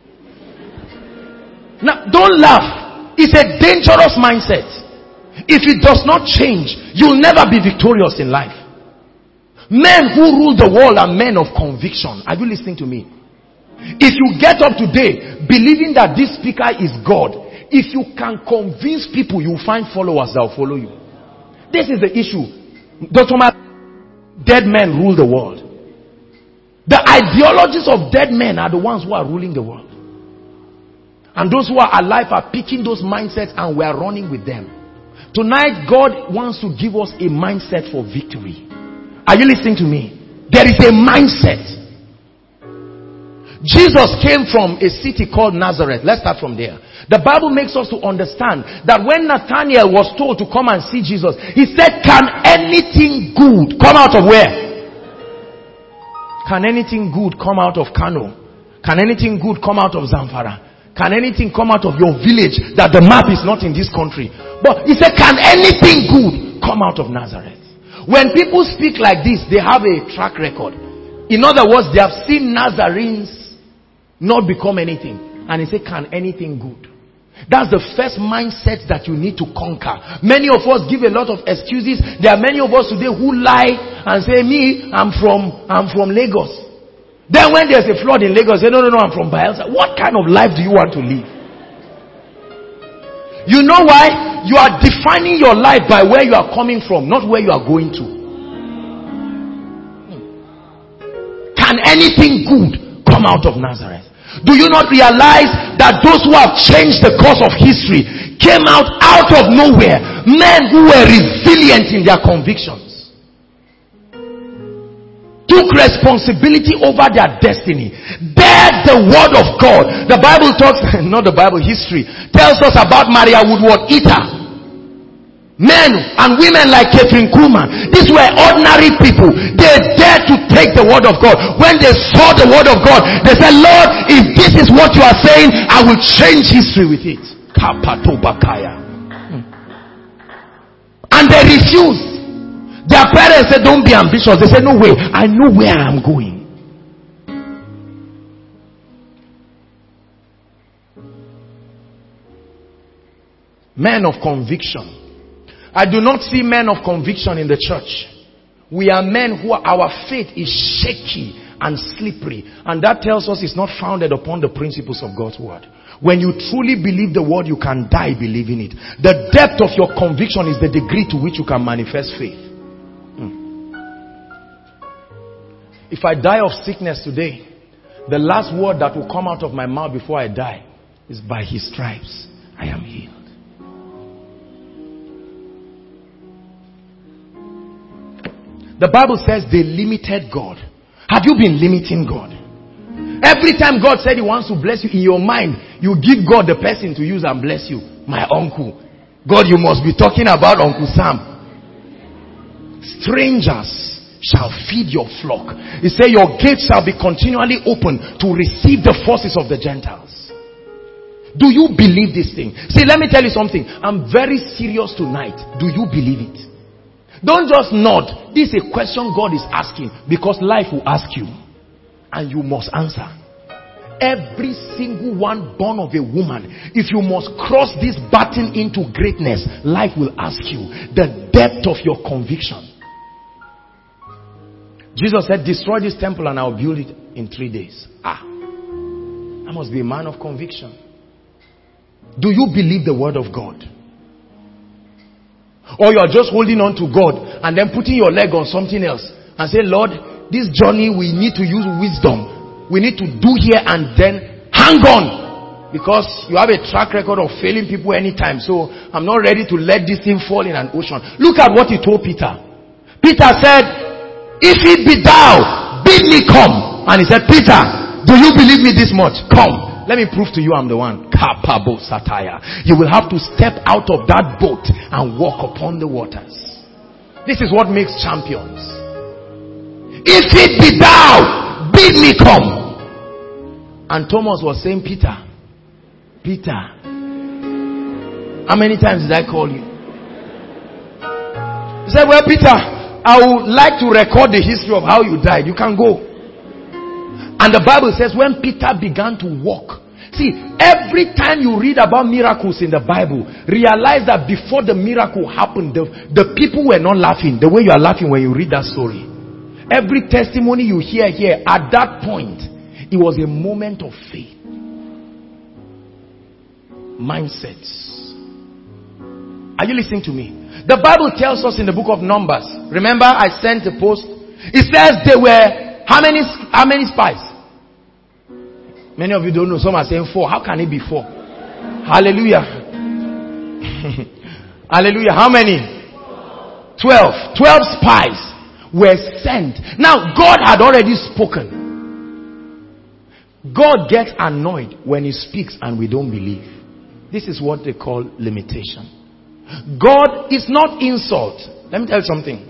Now, don't laugh. It's a dangerous mindset. If it does not change, you'll never be victorious in life. Men who rule the world are men of conviction. Are you listening to me? If you get up today believing that this speaker is God, if you can convince people, you will find followers that will follow you. This is the issue. Dr. Dead men rule the world. The ideologies of dead men are the ones who are ruling the world. And those who are alive are picking those mindsets and we are running with them. Tonight, God wants to give us a mindset for victory. Are you listening to me? There is a mindset. Jesus came from a city called Nazareth. Let's start from there. The Bible makes us to understand that when Nathanael was told to come and see Jesus, he said, can anything good come out of where? Can anything good come out of Kano? Can anything good come out of Zamfara? Can anything come out of your village that the map is not in this country? But he said, can anything good come out of Nazareth? When people speak like this, they have a track record. In other words, they have seen Nazarenes not become anything. And he said, can anything good? That's the first mindset that you need to conquer. Many of us give a lot of excuses. There are many of us today who lie and say, me, I'm from Lagos. Then when there's a flood in Lagos, say, no, I'm from Bayelsa. What kind of life do you want to live? You know why? You are defining your life by where you are coming from, not where you are going to. Can anything good come out of Nazareth? Do you not realize that those who have changed the course of history came out of nowhere? Men who were resilient in their convictions, took responsibility over their destiny, dared the word of God. The Bible talks, not the Bible, history tells us about Maria Woodward Eater. Men and women like Catherine Kuhlman. These were ordinary people. They dared to take the word of God. When they saw the word of God, they said, Lord, if this is what you are saying, I will change history with it. And they refused. Their parents said, don't be ambitious. They said, no way, I know where I am going. Men of conviction. I do not see men of conviction in the church. We are men who our faith is shaky and slippery. And that tells us it's not founded upon the principles of God's word. When you truly believe the word, you can die believing it. The depth of your conviction is the degree to which you can manifest faith. If I die of sickness today, the last word that will come out of my mouth before I die is, by his stripes I am healed. The Bible says they limited God. Have you been limiting God? Every time God said he wants to bless you, in your mind, you give God the person to use and bless you. My uncle. God, you must be talking about Uncle Sam. Strangers shall feed your flock. He said your gates shall be continually open to receive the forces of the Gentiles. Do you believe this thing? See, let me tell you something. I'm very serious tonight. Do you believe it? Don't just nod. This is a question God is asking, because life will ask you and you must answer. Every single one born of a woman, if you must cross this button into greatness, life will ask you the depth of your conviction. Jesus said, destroy this temple and I'll build it in 3 days. I must be a man of conviction. Do you believe the word of God? Or you are just holding on to God and then putting your leg on something else and say, Lord, this journey we need to use wisdom. We need to do here and then hang on, because you have a track record of failing people anytime. So I'm not ready to let this thing fall in an ocean. Look at what he told Peter. Peter said, if it be thou, bid me come. And he said, Peter, do you believe me this much? Come. Let me prove to you I'm the one. You will have to step out of that boat and walk upon the waters. This is what makes champions. If it be thou, bid me come. And Thomas was saying, Peter, how many times did I call you? He said, well, Peter, I would like to record the history of how you died. You can go. And the Bible says when Peter began to walk. See, every time you read about miracles in the Bible, realize that before the miracle happened, the people were not laughing the way you are laughing when you read that story. Every testimony you hear here, at that point, it was a moment of faith. Mindsets. Are you listening to me? The Bible tells us in the book of Numbers. Remember, I sent a post. It says there were how many spies? Many of you don't know. Some are saying 4. How can it be 4? Hallelujah. Hallelujah. How many? 12. 12 spies were sent. Now, God had already spoken. God gets annoyed when he speaks and we don't believe. This is what they call limitation. God is not insult. Let me tell you something.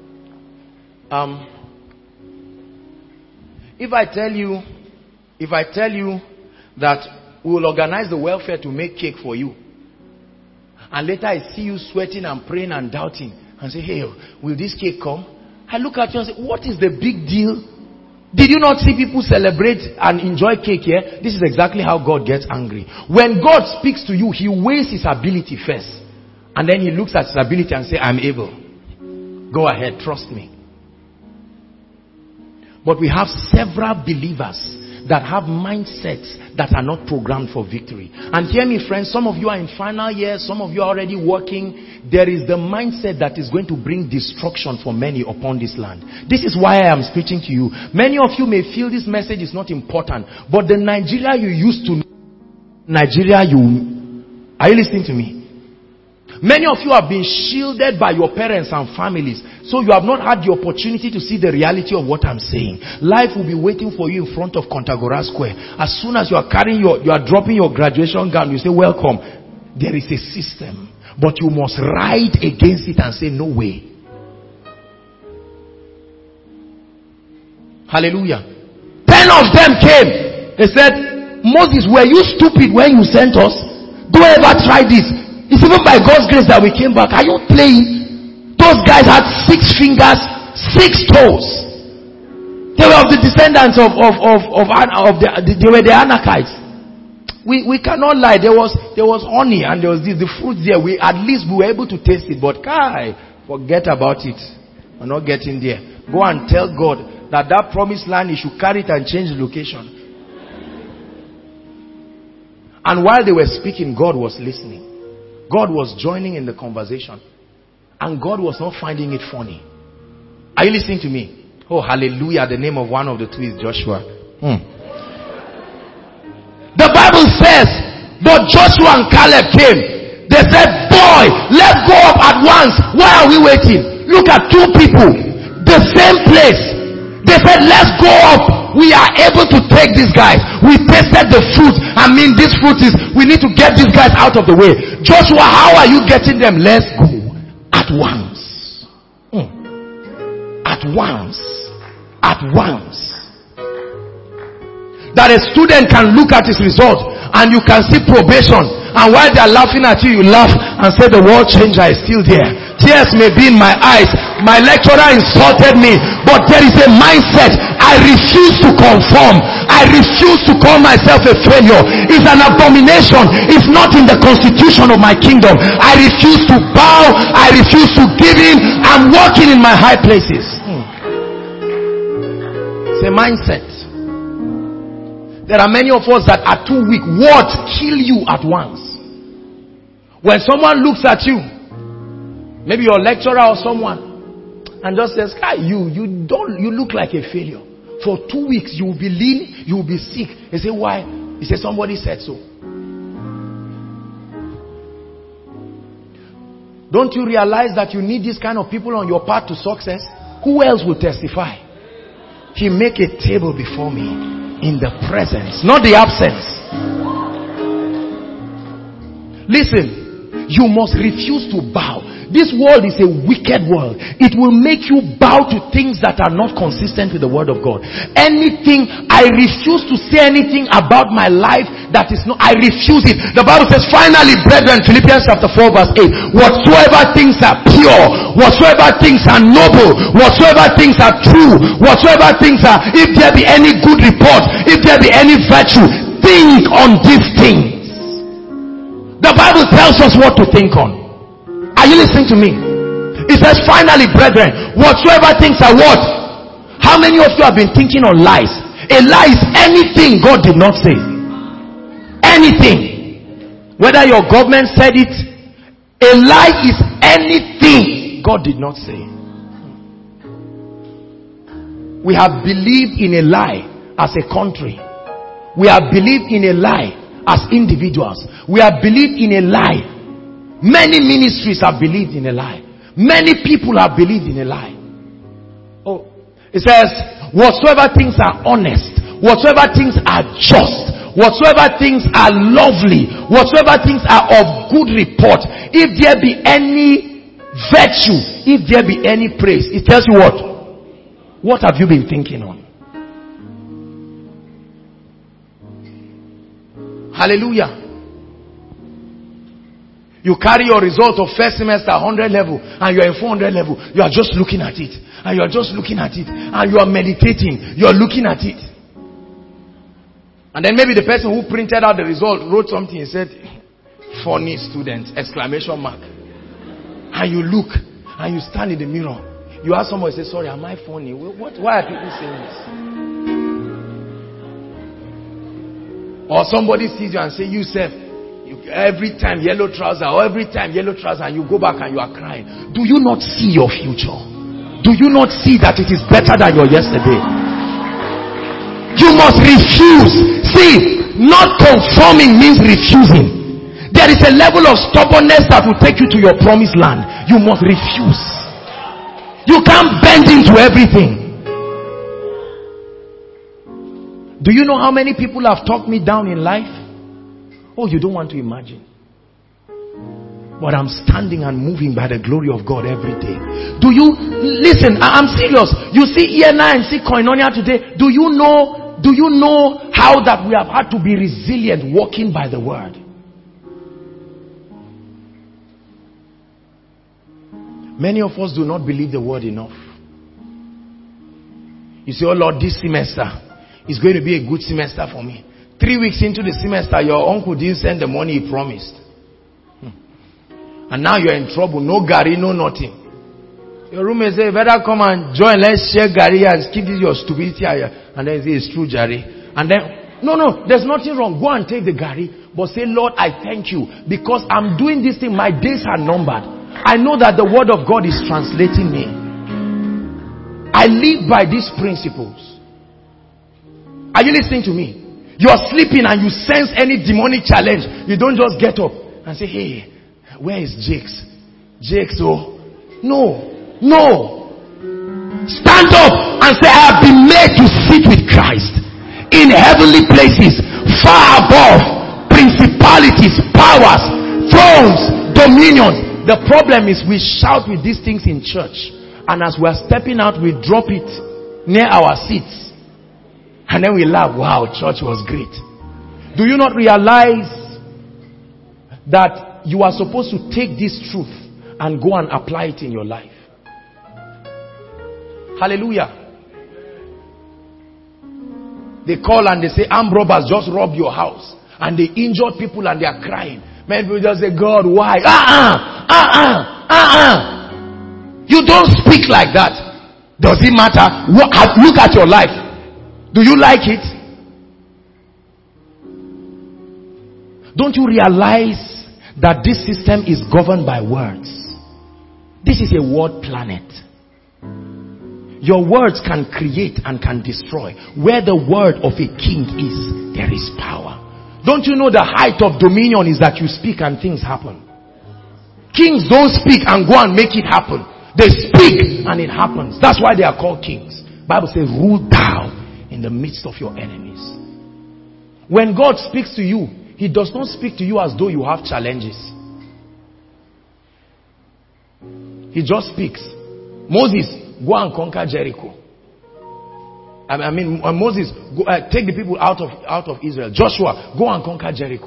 If I tell you that we will organize the welfare to make cake for you, and later I see you sweating and praying and doubting and say, hey, will this cake come? I look at you and say, what is the big deal? Did you not see people celebrate and enjoy cake here? This is exactly how God gets angry. When God speaks to you, he weighs his ability first. And then he looks at his ability and says, I'm able. Go ahead, trust me. But we have several believers that have mindsets that are not programmed for victory. And hear me, friends, some of you are in final years, some of you are already working. There is the mindset that is going to bring destruction for many upon this land. This is why I am speaking to you. Many of you may feel this message is not important, but the Nigeria you used to know, are you listening to me? Many of you have been shielded by your parents and families, so you have not had the opportunity to see the reality of what I'm saying. Life will be waiting for you in front of Kontagora Square. As soon as you are dropping your graduation gown, you say, welcome. There is a system, but you must ride against it and say, no way. Hallelujah. 10 of them came. They said, Moses, were you stupid when you sent us? Don't ever try this. It's even by God's grace that we came back. Are you playing? Those guys had 6 fingers, 6 toes. They were of the descendants they were the Anakites. We cannot lie. There was honey and there was the fruit there. At least we were able to taste it. But forget about it. We're not getting there. Go and tell God that promised land, He should carry it and change the location. And while they were speaking, God was listening. God was joining in the conversation. And God was not finding it funny. Are you listening to me? Oh, hallelujah. The name of one of the two is Joshua. The Bible says, but Joshua and Caleb came. They said, boy, let's go up at once. Why are we waiting? Look at 2 people. The same place. They said, let's go up. We are able to take these guys. We tasted the fruit. This fruit is, we need to get these guys out of the way. Joshua, how are you getting them? Let's go. At once. At once. At once. That a student can look at his result and you can see probation. And while they are laughing at you, you laugh and say the world changer is still there. Tears may be in my eyes. My lecturer insulted me, but there is a mindset. I refuse to conform. I refuse to call myself a failure. It's an abomination. It's not in the constitution of my kingdom. I refuse to bow. I refuse to give in. I'm walking in my high places. It's a mindset. There are many of us that are too weak. Words kill you at once. When someone looks at you, maybe your lecturer or someone, and just says, you look like a failure. For 2 weeks you will be lean, you will be sick. They say, why? He said, somebody said so. Don't you realize that you need this kind of people on your path to success? Who else will testify? He make a table before me in the presence, not the absence. Listen, you must refuse to bow. This world is a wicked world. It will make you bow to things that are not consistent with the word of God. I refuse to say anything about my life that is not, I refuse it. The Bible says, finally, brethren, Philippians chapter 4 verse 8, whatsoever things are pure, whatsoever things are noble, whatsoever things are true, whatsoever things are, if there be any good report, if there be any virtue, think on these things. The Bible tells us what to think on. Are you listening to me? It says, finally, brethren, whatsoever things are what? How many of you have been thinking on lies? A lie is anything God did not say. Anything. Whether your government said it, a lie is anything God did not say. We have believed in a lie as a country. We have believed in a lie as individuals. We have believed in a lie. Many ministries have believed in a lie. Many people have believed in a lie. Oh, it says, whatsoever things are honest, whatsoever things are just, whatsoever things are lovely, whatsoever things are of good report, if there be any virtue, if there be any praise, it tells you what? What have you been thinking on? Hallelujah. You carry your result of first semester 100 level and you are in 400 level. You are just looking at it. And you are just looking at it. And you are meditating. You are looking at it. And then maybe the person who printed out the result wrote something. He said, funny student, exclamation mark. And you look and you stand in the mirror. You ask somebody, say, sorry, am I funny? Why are people saying this? Or somebody sees you and say, you self, every time yellow trouser, or every time yellow trouser, and you go back and you are crying. Do you not see your future? Do you not see that it is better than your yesterday? You must refuse. See, not conforming means refusing. There is a level of stubbornness that will take you to your promised land. You must refuse. You can't bend into everything. Do you know how many people have talked me down in life? Oh, you don't want to imagine. But I'm standing and moving by the glory of God every day. Do you listen? I'm serious. You see ENI and see Koinonia today. Do you know how that we have had to be resilient walking by the word? Many of us do not believe the word enough. You say, oh Lord, this semester is going to be a good semester for me. 3 weeks into the semester, your uncle didn't send the money he promised. And now you're in trouble. No Gary, no nothing. Your roommate say, better come and join. Let's share Gary and keep this your stupidity. And then say, it's true, Gary. And then, no, there's nothing wrong. Go and take the Gary. But say, Lord, I thank you. Because I'm doing this thing. My days are numbered. I know that the word of God is translating me. I live by these principles. Are you listening to me? You're sleeping and you sense any demonic challenge. You don't just get up and say, hey, where is Jakes? Jakes, oh. No. Stand up and say, I have been made to sit with Christ in heavenly places, far above principalities, powers, thrones, dominions. The problem is we shout with these things in church, and as we are stepping out, we drop it near our seats, and then we laugh. Wow, church was great. Do you not realize that you are supposed to take this truth and go and apply it in your life? Hallelujah. They call and they say, armed robbers just robbed your house, and they injured people and they are crying. Many people just say, God, why? You don't speak like that. Does it matter? Look at your life. Do you like it? Don't you realize that this system is governed by words? This is a word planet. Your words can create and can destroy. Where the word of a king is, there is power. Don't you know the height of dominion is that you speak and things happen? Kings don't speak and go and make it happen. They speak and it happens. That's why they are called kings. Bible says, rule thou in the midst of your enemies. When God speaks to you, He does not speak to you as though you have challenges. He just speaks. Moses, go and conquer Jericho. Moses, go, take the people out of Israel. Joshua, go and conquer Jericho.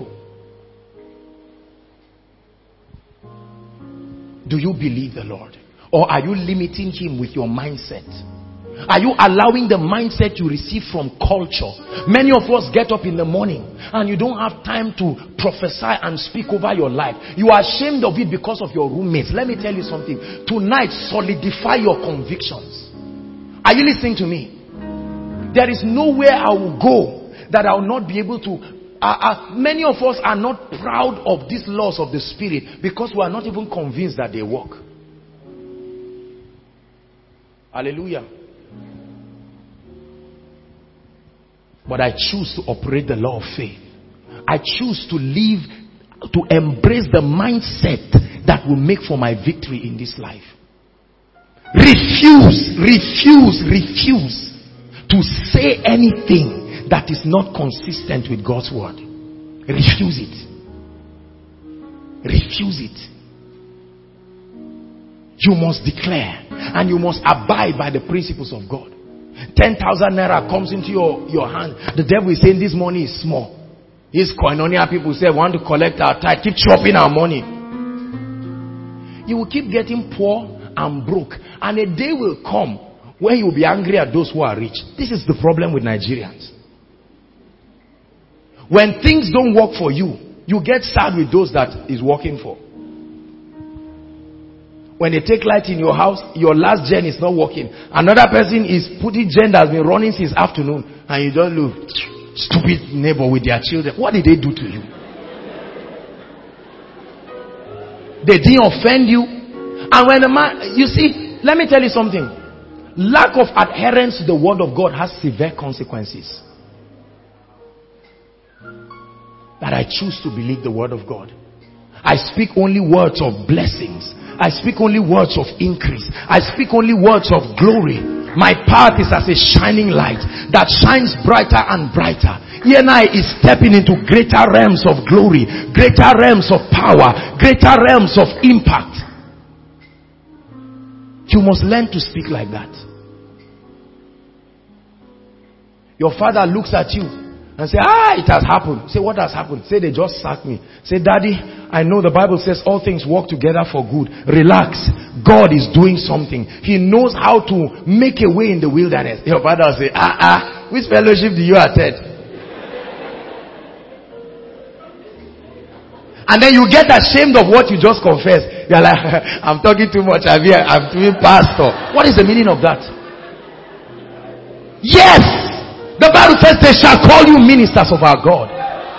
Do you believe the Lord? Or are you limiting Him with your mindset? Are you allowing the mindset you receive from culture? Many of us get up in the morning and you don't have time to prophesy and speak over your life. You are ashamed of it because of your roommates. Let me tell you something. Tonight, solidify your convictions. Are you listening to me? There is nowhere I will go that I will not be able to. Many of us are not proud of these laws of the Spirit because we are not even convinced that they work. Hallelujah. But I choose to operate the law of faith. I choose to live, to embrace the mindset that will make for my victory in this life. Refuse to say anything that is not consistent with God's word. Refuse it. Refuse it. You must declare and you must abide by the principles of God. 10,000 naira comes into your hand. The devil is saying this money is small. These Koinonia people say, want to collect our tithe, keep chopping our money. You will keep getting poor and broke. And a day will come when you will be angry at those who are rich. This is the problem with Nigerians. When things don't work for you, you get sad with those that is working for. When they take light in your house, your last gen is not working. Another person is putting gen that has been running since afternoon, and you don't look. stupid neighbor with their children. What did they do to you? They didn't offend you. And when the man, you see, let me tell you something. Lack of adherence to the word of God has severe consequences. That I choose to believe the word of God. I speak only words of blessings. I speak only words of increase. I speak only words of glory. My path is as a shining light that shines brighter and brighter. ENI is stepping into greater realms of glory, greater realms of power, greater realms of impact. You must learn to speak like that. Your father looks at you and say, it has happened. Say, what has happened? Say, they just sacked me. Say, Daddy, I know the Bible says all things work together for good. Relax. God is doing something. He knows how to make a way in the wilderness. Your father will say, which fellowship do you attend? And then you get ashamed of what you just confessed. You're like, I'm talking too much. I'm doing pastor. What is the meaning of that? Yes! The Bible says they shall call you ministers of our God.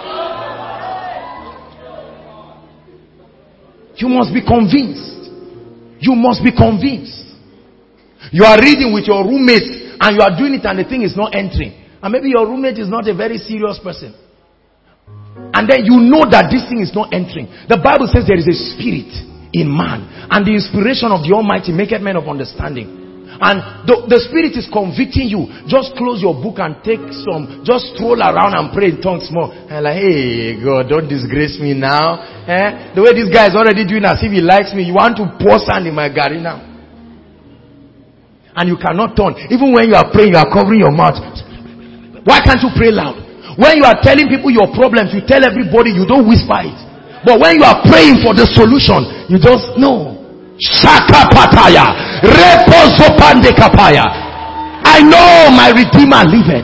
You must be convinced. You must be convinced. You are reading with your roommates and you are doing it and the thing is not entering. And maybe your roommate is not a very serious person. And then you know that this thing is not entering. The Bible says there is a spirit in man. And the inspiration of the Almighty maketh men of understanding. And the Spirit is convicting you. Just close your book and take some. Just stroll around and pray in tongues more. And like, hey, God, don't disgrace me now. The way this guy is already doing as if he likes me. You want to pour sand in my garden now. And you cannot turn. Even when you are praying, you are covering your mouth. Why can't you pray loud? When you are telling people your problems, you tell everybody, you don't whisper it. But when you are praying for the solution, you just know. Shaka pataya, reposo pande kapaya. I know my Redeemer liveth.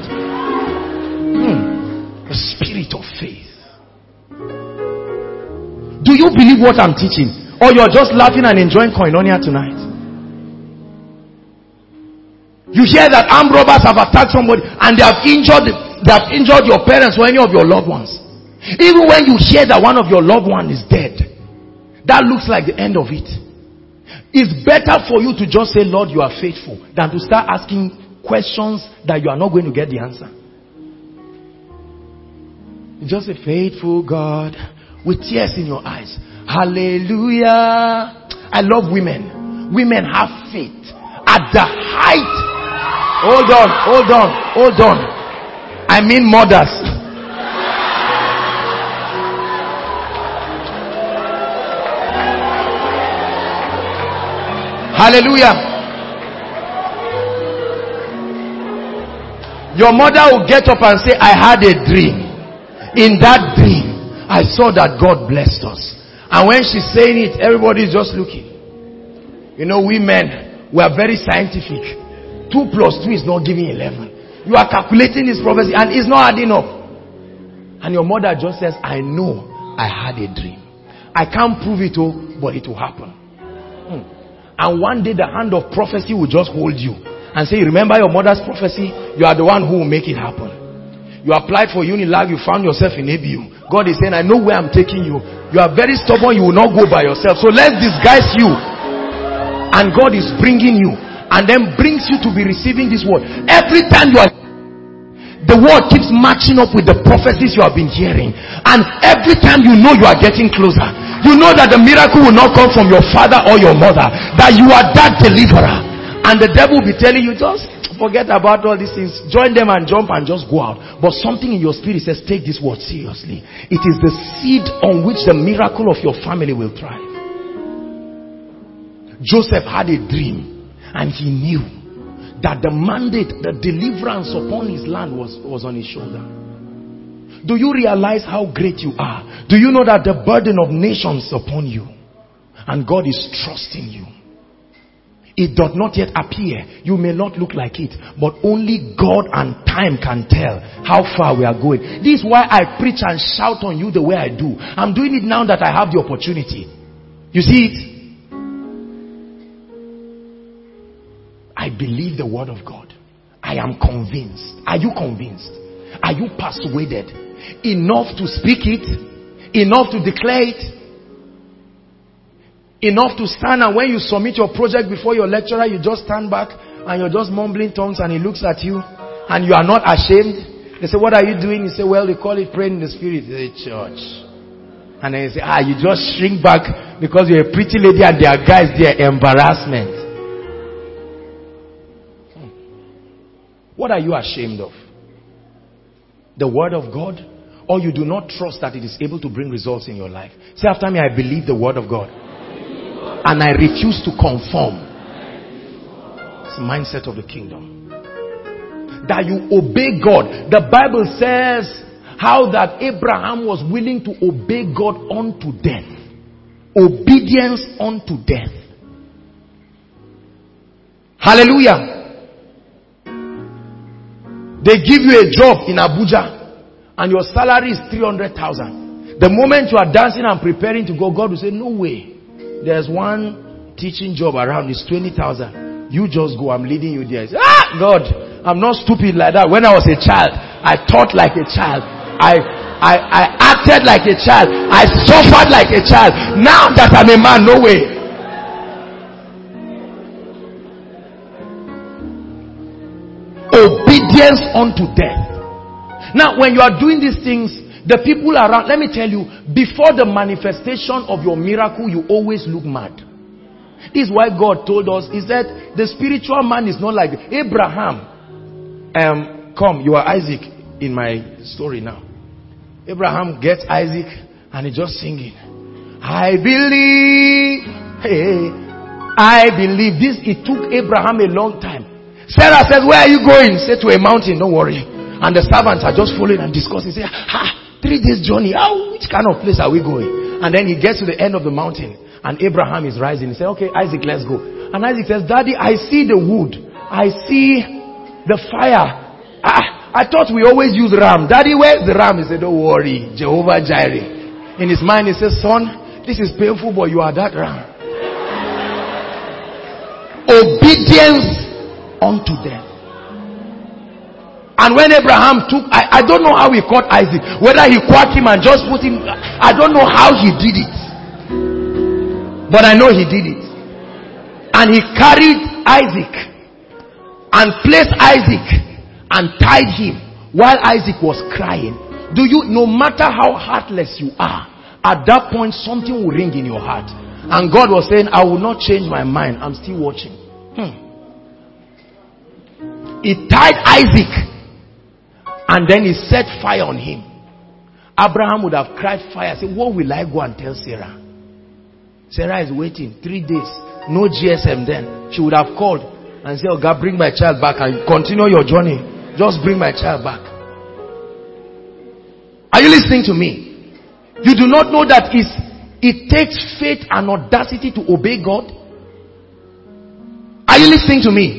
The spirit of faith. Do you believe what I'm teaching, or you're just laughing and enjoying koinonia tonight? You hear that armed robbers have attacked somebody and they have injured your parents or any of your loved ones. Even when you hear that one of your loved ones is dead, that looks like the end of it. It's better for you to just say, Lord, you are faithful, than to start asking questions that you are not going to get the answer. You just say, faithful God, with tears in your eyes. Hallelujah. I love women. Women have faith at the height. Hold on. I mean mothers. Hallelujah. Your mother will get up and say, I had a dream. In that dream, I saw that God blessed us. And when she's saying it, everybody is just looking. You know, we men, we are very scientific. 2 plus 2 is not giving 11. You are calculating this prophecy and it's not adding up. And your mother just says, I know I had a dream. I can't prove it all, but it will happen. And one day the hand of prophecy will just hold you and say, remember your mother's prophecy? You are the one who will make it happen. You applied for Unilag, you found yourself in ABU. God is saying, I know where I'm taking you. You are very stubborn, you will not go by yourself. So let's disguise you. And God is bringing you and then brings you to be receiving this word. Every time you are, the word keeps matching up with the prophecies you have been hearing. And every time you know you are getting closer. You know that the miracle will not come from your father or your mother. That you are that deliverer. And the devil will be telling you, just forget about all these things. Join them and jump and just go out. But something in your spirit says, take this word seriously. It is the seed on which the miracle of your family will thrive. Joseph had a dream. And he knew that the mandate, the deliverance upon his land was on his shoulder. Do you realize how great you are? Do you know that the burden of nations is upon you? And God is trusting you. It does not yet appear. You may not look like it. But only God and time can tell how far we are going. This is why I preach and shout on you the way I do. I'm doing it now that I have the opportunity. You see it? I believe the word of God. I am convinced. Are you convinced? Are you persuaded enough to speak it? Enough to declare it? Enough to stand, and when you submit your project before your lecturer, you just stand back and you're just mumbling tongues, and he looks at you and you are not ashamed? They say, what are you doing? You say, well, they call it praying in the spirit. They say, church. And then you say, you just shrink back because you're a pretty lady and there are guys there. Embarrassment. What are you ashamed of? The word of God? Or you do not trust that it is able to bring results in your life? Say after me, I believe the word of God. And I refuse to conform. It's the mindset of the kingdom. That you obey God. The Bible says how that Abraham was willing to obey God unto death. Obedience unto death. Hallelujah. They give you a job in Abuja and your salary is 300,000. The moment you are dancing and preparing to go, God will say, no way. There's one teaching job around, it's 20,000. You just go, I'm leading you there. Say, God, I'm not stupid like that. When I was a child, I thought like a child. I acted like a child. I suffered like a child. Now that I'm a man, no way. Obedience unto death. Now, when you are doing these things, the people around, let me tell you, before the manifestation of your miracle, you always look mad. This is why God told us, He said, the spiritual man is not like Abraham. Come, you are Isaac in my story now. Abraham gets Isaac and he's just singing. I believe. Hey, I believe. This, it took Abraham a long time. Sarah says, where are you going? Say to a mountain, don't worry. And the servants are just following and discussing. Say, 3 days journey. Which kind of place are we going? And then he gets to the end of the mountain. And Abraham is rising. He says, okay, Isaac, let's go. And Isaac says, Daddy, I see the wood. I see the fire. I thought we always use ram. Daddy, where's the ram? He said, don't worry. Jehovah Jireh. In his mind, he says, son, this is painful, but you are that ram. Obedience unto death. And when Abraham took, I don't know how he caught Isaac. Whether he caught him and just put him, I don't know how he did it. But I know he did it. And he carried Isaac and placed Isaac and tied him while Isaac was crying. Do you, no matter how heartless you are, at that point something will ring in your heart. And God was saying, I will not change my mind. I'm still watching. He tied Isaac and then he set fire on him. Abraham would have cried fire. Say, what will I go and tell Sarah? Sarah is waiting 3 days. No GSM then. She would have called and said, oh God, bring my child back and continue your journey. Just bring my child back. Are you listening to me? You do not know that it takes faith and audacity to obey God? Are you listening to me?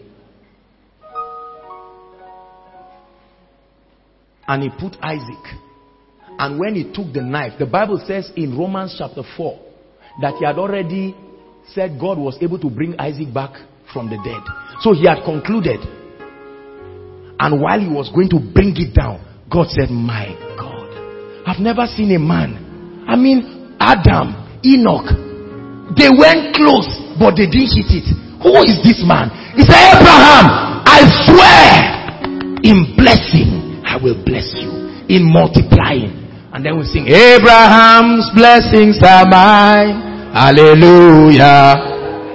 And he put Isaac. And when he took the knife, the Bible says in Romans chapter 4 that he had already said God was able to bring Isaac back from the dead. So he had concluded. And while he was going to bring it down, God said, my God, I've never seen a man. I mean, Adam, Enoch, they went close, but they didn't hit it. Who is this man? He said, Abraham, I swear in blessing, I will bless you. In multiplying. And then we sing, Abraham's blessings are mine. Hallelujah.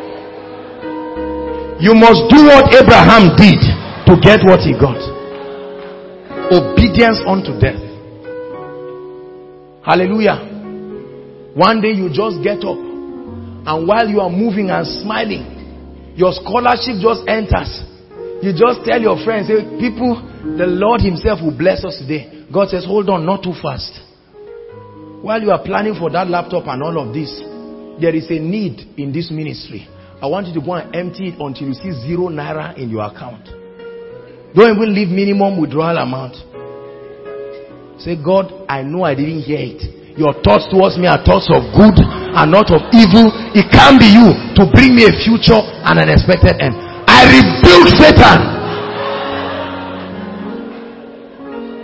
You must do what Abraham did to get what he got. Obedience unto death. Hallelujah. One day you just get up, and while you are moving and smiling, your scholarship just enters. You just tell your friends, say, people, the Lord himself will bless us today. God says, hold on, not too fast. While you are planning for that laptop and all of this, there is a need in this ministry. I want you to go and empty it until you see 0 naira in your account. Don't even leave minimum withdrawal amount. Say, God, I know I didn't hear it. Your thoughts towards me are thoughts of good and not of evil. It can't be you to bring me a future and an expected end. I rebuke Satan.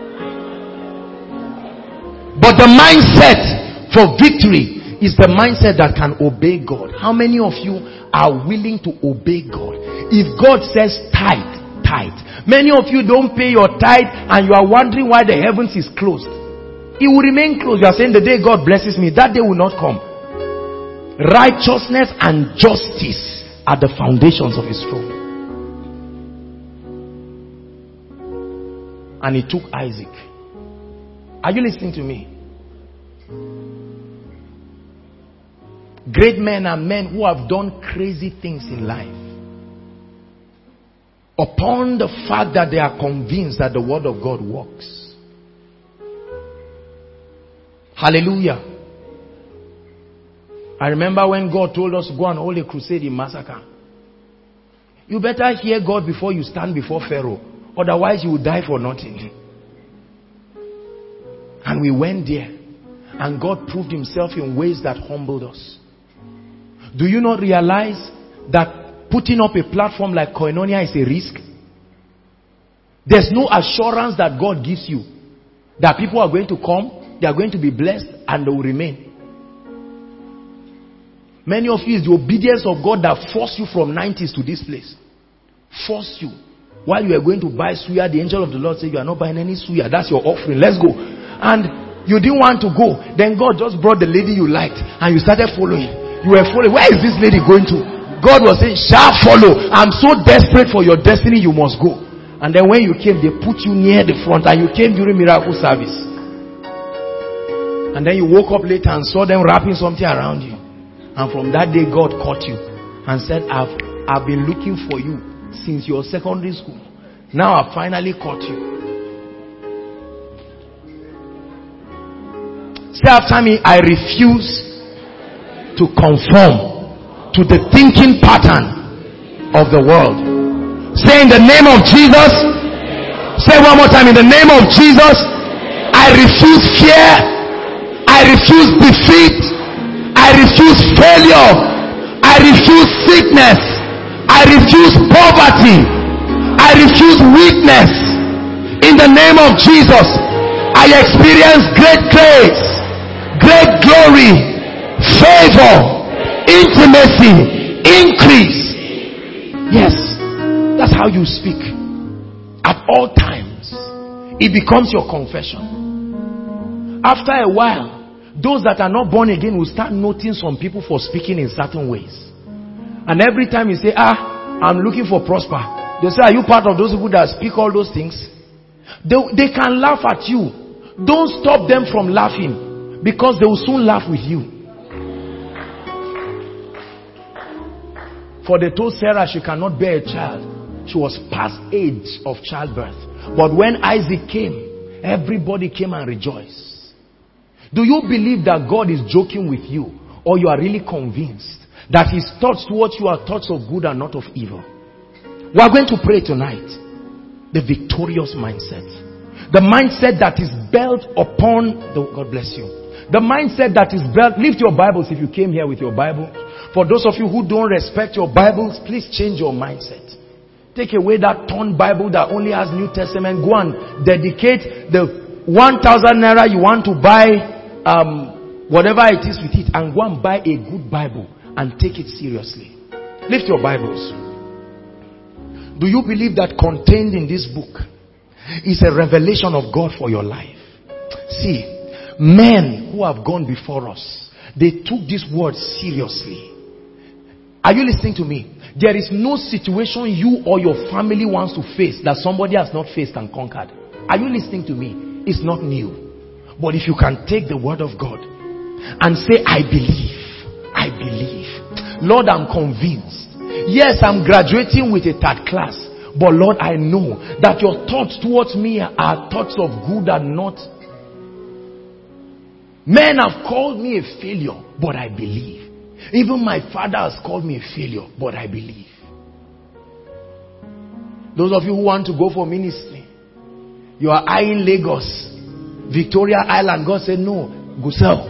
But the mindset for victory is the mindset that can obey God. How many of you are willing to obey God? If God says tithe, tithe. Many of you don't pay your tithe and you are wondering why the heavens is closed. It will remain closed. You are saying the day God blesses me, that day will not come. Righteousness and justice are the foundations of his throne. And he took Isaac. Are you listening to me? Great men are men who have done crazy things in life, upon the fact that they are convinced that the word of God works. Hallelujah. I remember when God told us to go and hold a crusade in Massacre. You better hear God before you stand before Pharaoh. Otherwise you will die for nothing. And we went there. And God proved himself in ways that humbled us. Do you not realize that putting up a platform like Koinonia is a risk? There's no assurance that God gives you that people are going to come, they are going to be blessed, and they will remain. Many of you, is the obedience of God that forced you from 90s to this place. Forced you. While you are going to buy suya, the angel of the Lord said, you are not buying any suya. That's your offering. Let's go. And you didn't want to go. Then God just brought the lady you liked and you started following. You were following. Where is this lady going to? God was saying, shall follow. I'm so desperate for your destiny, you must go. And then when you came, they put you near the front and you came during miracle service. And then you woke up later and saw them wrapping something around you. And from that day, God caught you and said, I've been looking for you since your secondary school. Now I finally caught you. Say after me, I refuse to conform to the thinking pattern of the world. Say in the name of Jesus. Say one more time, in the name of Jesus. I refuse fear. I refuse defeat. I refuse failure. I refuse sickness. I refuse poverty. I refuse weakness. In the name of Jesus, I experience great grace, great glory, favor, intimacy, increase. Yes, that's how you speak. At all times, it becomes your confession. After a while, those that are not born again will start noting some people for speaking in certain ways. And every time you say, I'm looking for prosper, they say, are you part of those people that speak all those things? They can laugh at you. Don't stop them from laughing, because they will soon laugh with you. For they told Sarah she cannot bear a child. She was past age of childbirth. But when Isaac came, everybody came and rejoiced. Do you believe that God is joking with you, or you are really convinced that his thoughts towards you are thoughts of good and not of evil? We are going to pray tonight. The victorious mindset. The mindset that is built upon God bless you. The mindset that is built. Lift your Bibles if you came here with your Bible. For those of you who don't respect your Bibles, please change your mindset. Take away that torn Bible that only has New Testament. Go and dedicate the 1,000 naira you want to buy whatever it is with it, and go and buy a good Bible and take it seriously. Lift your Bibles. Do you believe that contained in this book is a revelation of God for your life? See, men who have gone before us, they took this word seriously. Are you listening to me? There is no situation you or your family wants to face that somebody has not faced and conquered. Are you listening to me? It's not new. But if you can take the word of God and say, I believe, Lord, I'm convinced. Yes, I'm graduating with a third class, but Lord, I know that your thoughts towards me are thoughts of good and not. Men have called me a failure, but I believe. Even my father has called me a failure, but I believe. Those of you who want to go for ministry, you are eyeing Lagos, Victoria Island. God said, no, Gusau.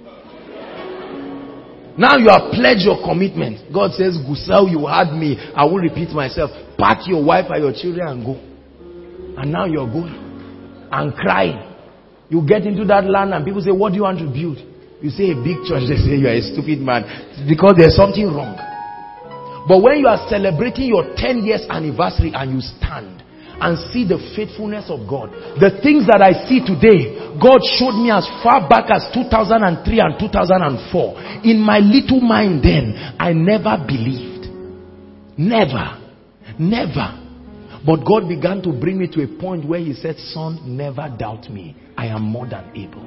Now you have pledged your commitment. God says, Gusau, you had me. I will repeat myself. Pack your wife and your children and go. And now you're going and crying. You get into that land and people say, what do you want to build? You say a big church. They say you are a stupid man. Because there's something wrong. But when you are celebrating your 10 years anniversary and you stand and see the faithfulness of God, the things that I see today, God showed me as far back as 2003 and 2004. In my little mind then, I never believed. Never. But God began to bring me to a point where he said, son, never doubt me. I am more than able.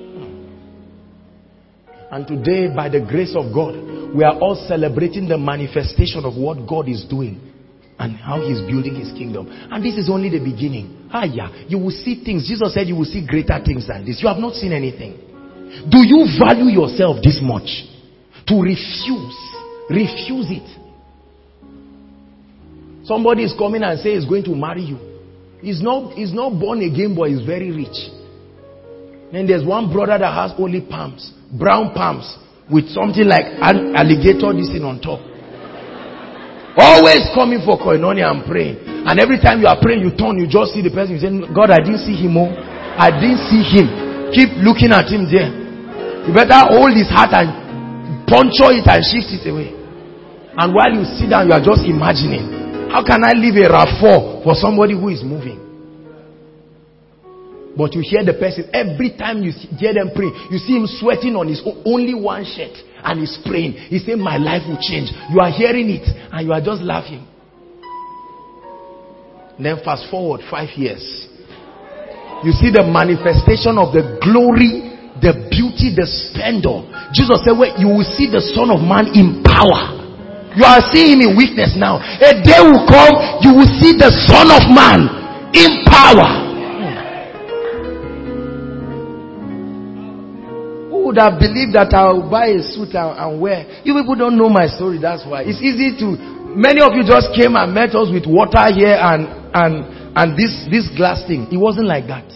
And today, by the grace of God, we are all celebrating the manifestation of what God is doing and how he's building his kingdom. And this is only the beginning. You will see things. Jesus said you will see greater things than this. You have not seen anything. Do you value yourself this much? To refuse it. Somebody is coming and say he's going to marry you. He's not born again, but he's very rich. Then there's one brother that has only palms, brown palms, with something like an alligator this thing on top. Always coming for koinonia and praying. And every time you are praying, you turn, you just see the person. You say, God, I didn't see him. I didn't see him. Keep looking at him there. You better hold his heart and puncture it and shift it away. And while you sit down, you are just imagining, how can I leave a RAV4 for somebody who is moving? But you hear the person, every time you hear them pray, you see him sweating on his only one shirt and he's praying. He's saying, my life will change. You are hearing it and you are just laughing. Then fast forward 5 years. You see the manifestation of the glory, the beauty, the splendor. Jesus said, well, you will see the Son of Man in power. You are seeing him in weakness now. A day will come, you will see the Son of Man in power. Who would have believed that I will buy a suit and wear? You people don't know my story, that's why. It's easy to... Many of you just came and met us with water here and this glass thing. It wasn't like that.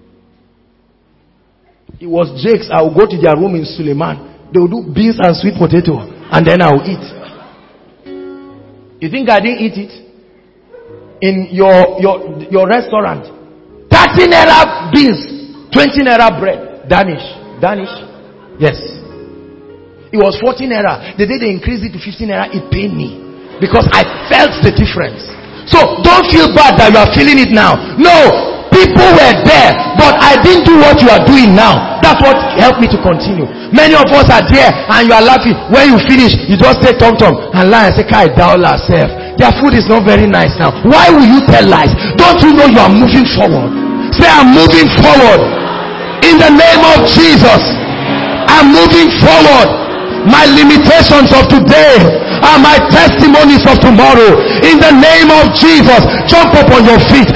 It was Jake's. I will go to their room in Suleiman. They will do beans and sweet potato and then I will eat. You think I didn't eat it? In your restaurant. 30 naira beans, 20 naira bread. Danish. Yes. It was 14 naira. The day they increased it to 15 naira, it pained me. Because I felt the difference. So don't feel bad that you are feeling it now. No. People were there, but I didn't do what you are doing now. That's what helped me to continue. Many of us are there and you are laughing. When you finish, you just say tom and lie and say, Kai Daola self. Their food is not very nice now. Why will you tell lies? Don't you know you are moving forward? Say, I'm moving forward. In the name of Jesus, I'm moving forward. My limitations of today are my testimonies of tomorrow. In the name of Jesus, jump up on your feet.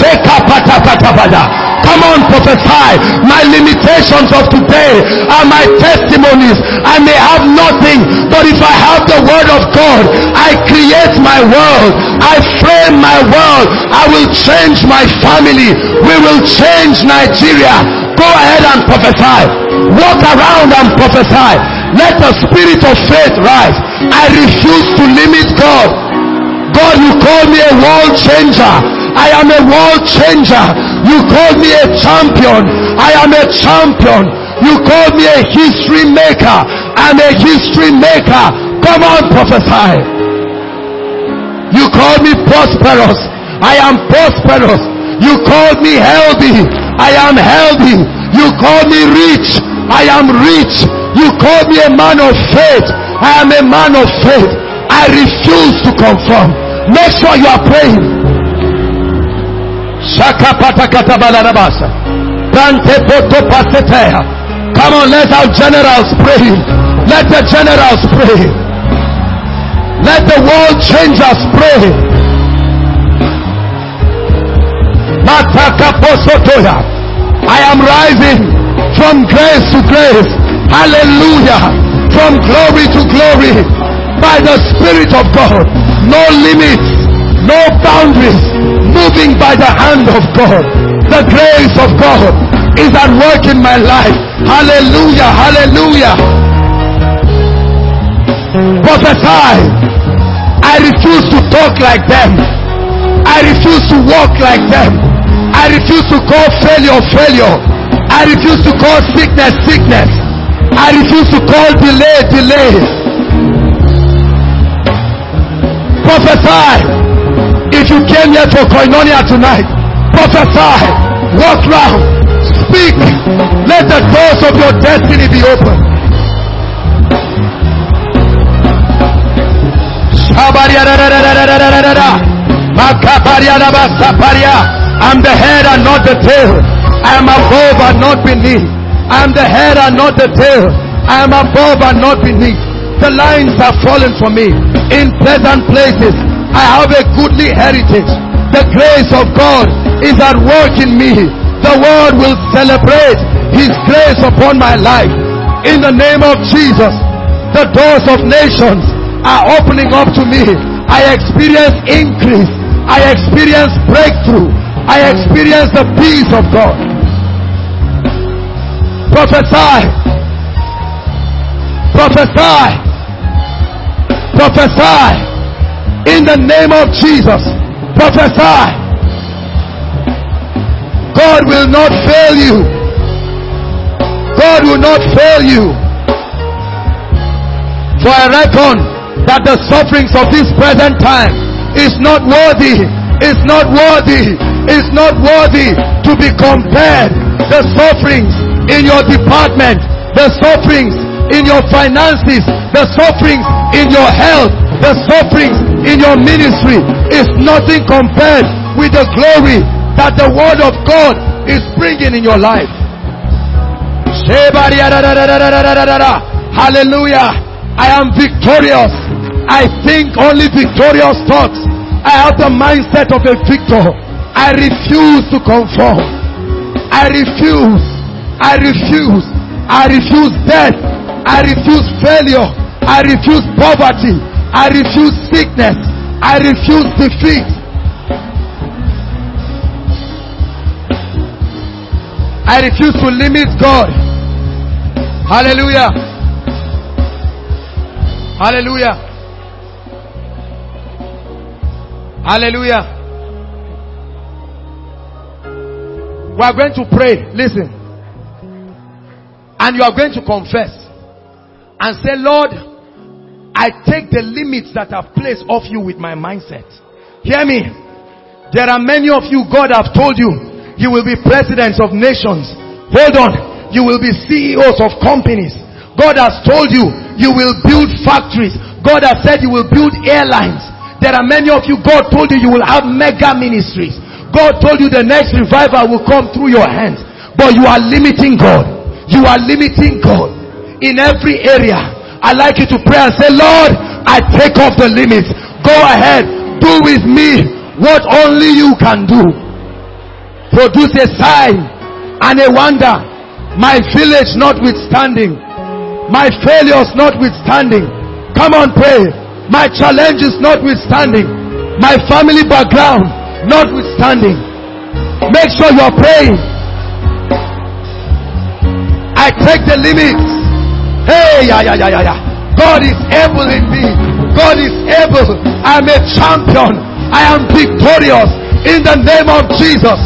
Come on, prophesy. My limitations of today are my testimonies. I may have nothing, but if I have the word of God, I create my world. I frame my world. I will change my family. We will change Nigeria. Go ahead and prophesy. Walk around and prophesy. Let the spirit of faith rise. I refuse to limit God. God, you call me a world changer. I am a world changer. You call me a champion. I am a champion. You call me a history maker. I'm a history maker. Come on, prophesy. You call me prosperous. I am prosperous. You call me healthy. I am healthy. You call me rich. I am rich. You call me a man of faith. I am a man of faith. I refuse to conform. Make sure you are praying. Come on, let our generals pray. Let the generals pray. Let the world changers pray. I am rising from grace to grace. Hallelujah. From glory to glory. By the Spirit of God. No limits. No boundaries. Moving by the hand of God. The grace of God is at work in my life. Hallelujah. Hallelujah. Prophesy. I refuse to talk like them. I refuse to walk like them. I refuse to call failure failure. I refuse to call sickness, sickness. I refuse to call delay, delay. Prophesy. If you came here for koinonia tonight, prophesy. Walk round. Speak. Let the doors of your destiny be open. I'm the head and not the tail. I am above and not beneath. I am the head and not the tail. I am above and not beneath. The lines have fallen for me in pleasant places. I have a goodly heritage. The grace of God is at work in me. The world will celebrate His grace upon my life. In the name of Jesus, the doors of nations are opening up to me. I experience increase. I experience breakthrough. I experience the peace of God. Prophesy. Prophesy. Prophesy. In the name of Jesus. Prophesy. God will not fail you. God will not fail you. For I reckon that the sufferings of this present time is not worthy. Is not worthy. Is not worthy to be compared. The sufferings in your department, the sufferings in your finances, the sufferings in your health, the sufferings in your ministry is nothing compared with the glory that the word of God is bringing in your life. Hallelujah. I am victorious. I think only victorious thoughts. I have the mindset of a victor. I refuse to conform. I refuse. I refuse. I refuse death. I refuse failure. I refuse poverty. I refuse sickness. I refuse defeat. I refuse to limit God. Hallelujah. Hallelujah. Hallelujah. We are going to pray. Listen. And you are going to confess and say, Lord, I take the limits that I've placed off you with my mindset. Hear me. There are many of you, God have told you, you will be presidents of nations. Hold on. You will be CEOs of companies. God has told you, you will build factories. God has said you will build airlines. There are many of you, God told you, you will have mega ministries. God told you the next revival will come through your hands. But you are limiting God. You are limiting God. In every area, I'd like you to pray and say, Lord, I take off the limits. Go ahead. Do with me what only you can do. Produce a sign and a wonder. My village notwithstanding. My failures notwithstanding. Come on, pray. My challenges notwithstanding. My family background notwithstanding. Make sure you are praying. I take the limits. Hey, yeah. God is able in me. God is able. I am a champion. I am victorious in the name of Jesus.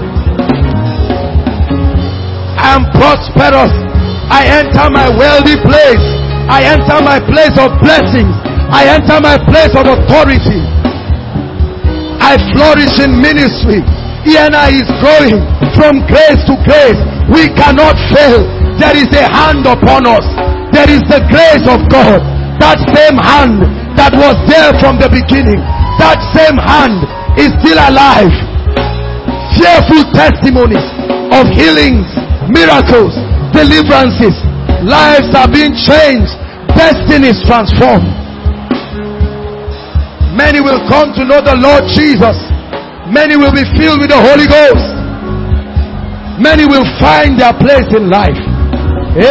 I am prosperous. I enter my wealthy place. I enter my place of blessings. I enter my place of authority. I flourish in ministry. ENI is growing from grace to grace. We cannot fail. There is a hand upon us. There is the grace of God. That same hand that was there from the beginning. That same hand is still alive. Fearful testimonies of healings, miracles, deliverances. Lives are being changed. Destinies transformed. Many will come to know the Lord Jesus. Many will be filled with the Holy Ghost. Many will find their place in life. He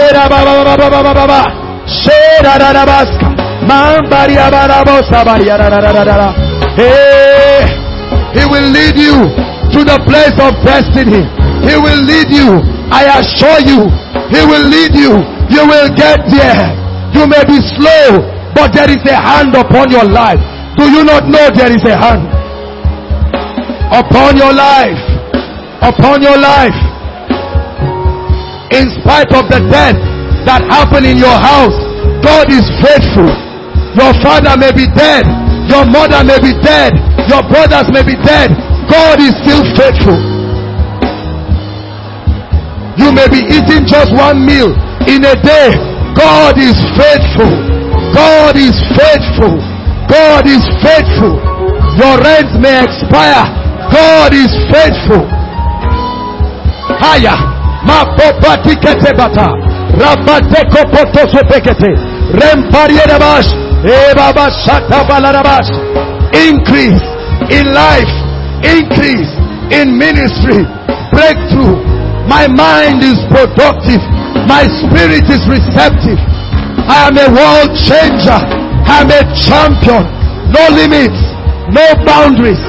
will lead you to the place of destiny. He will lead you. I assure you, He will lead you. You will get there. You may be slow, but there is a hand upon your life. Do you not know there is a hand upon your life? Upon your life. In spite of the death that happened in your house, God is faithful. Your father may be dead, your mother may be dead, your brothers may be dead. God is still faithful. You may be eating just one meal in a day. God is faithful. God is faithful. God is faithful. Your rent may expire. God is faithful. Haya mapopatikete bata rabateko potosopekete remparierabash ebabashata balarabash. Increase in life, increase in ministry, breakthrough. My mind is productive, my spirit is receptive. I am a world changer, I am a champion. No limits, no boundaries.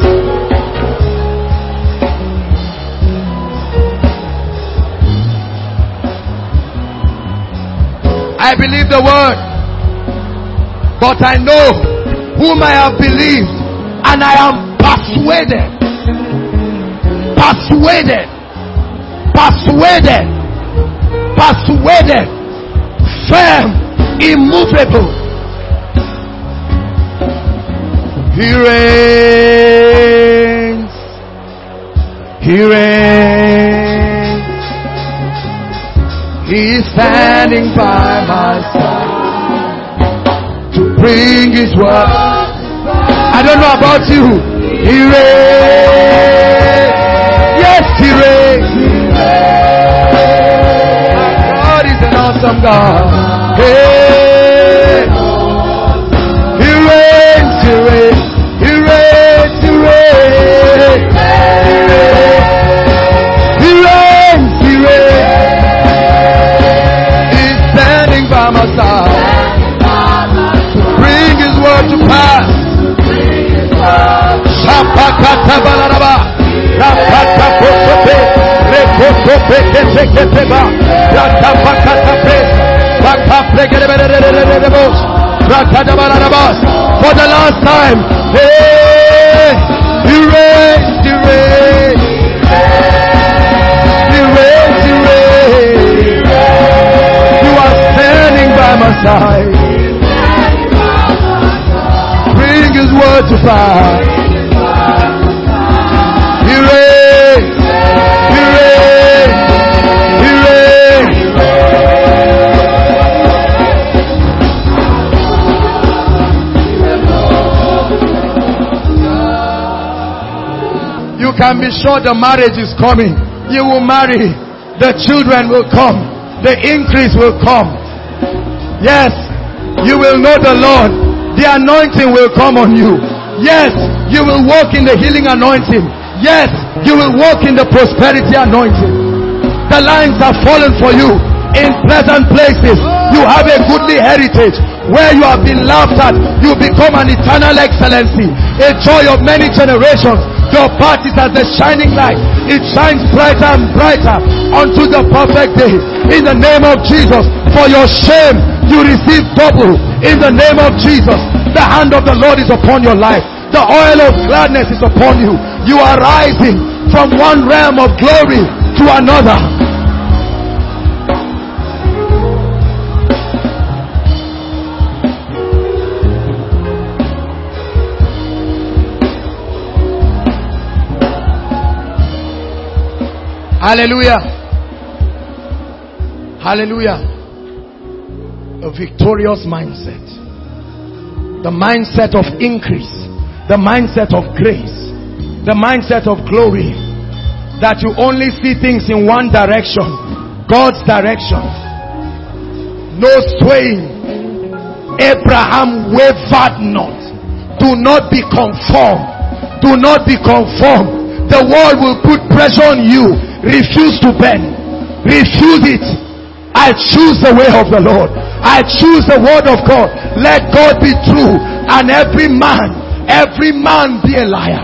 I believe the word, but I know whom I have believed, and I am persuaded, firm, immovable. He reigns, he reigns, he is standing by my side to bring his word. I don't know about you. He reigns. Yes, he reigns. God is an awesome God. Hey. He reigns, he reigns, he reigns, he reigns. He reigns, he reigns. He's standing by my side to bring his word to pass. Shapakata balaraba, rapata posope, rekosope keteketeba, ratapakata pres, bakaplegerebos, ratada balarabas. For the last time, hey, he reigns, he reigns, he reigns, he reigns. You are standing by my side. Bring his word to pass. He reigns, he reigns, he reigns. You can be sure the marriage is coming. You will marry. The children will come. The increase will come. Yes, you will know the Lord. The anointing will come on you. Yes, you will walk in the healing anointing. Yes, you will walk in the prosperity anointing. The lines are fallen for you in pleasant places. You have a goodly heritage. Where you have been laughed at, you become an eternal excellency, a joy of many generations. Your path is as a shining light. It shines brighter and brighter unto the perfect day. In the name of Jesus, for your shame, you receive double. In the name of Jesus, the hand of the Lord is upon your life. The oil of gladness is upon you. You are rising from one realm of glory to another. Hallelujah. Hallelujah. A victorious mindset. The mindset of increase. The mindset of grace. The mindset of glory. That you only see things in one direction. God's direction. No swaying. Abraham wavered not. Do not be conformed. Do not be conformed. The world will put pressure on you. Refuse to bend. Refuse it. I choose the way of the Lord. I choose the word of God. Let God be true and every man be a liar.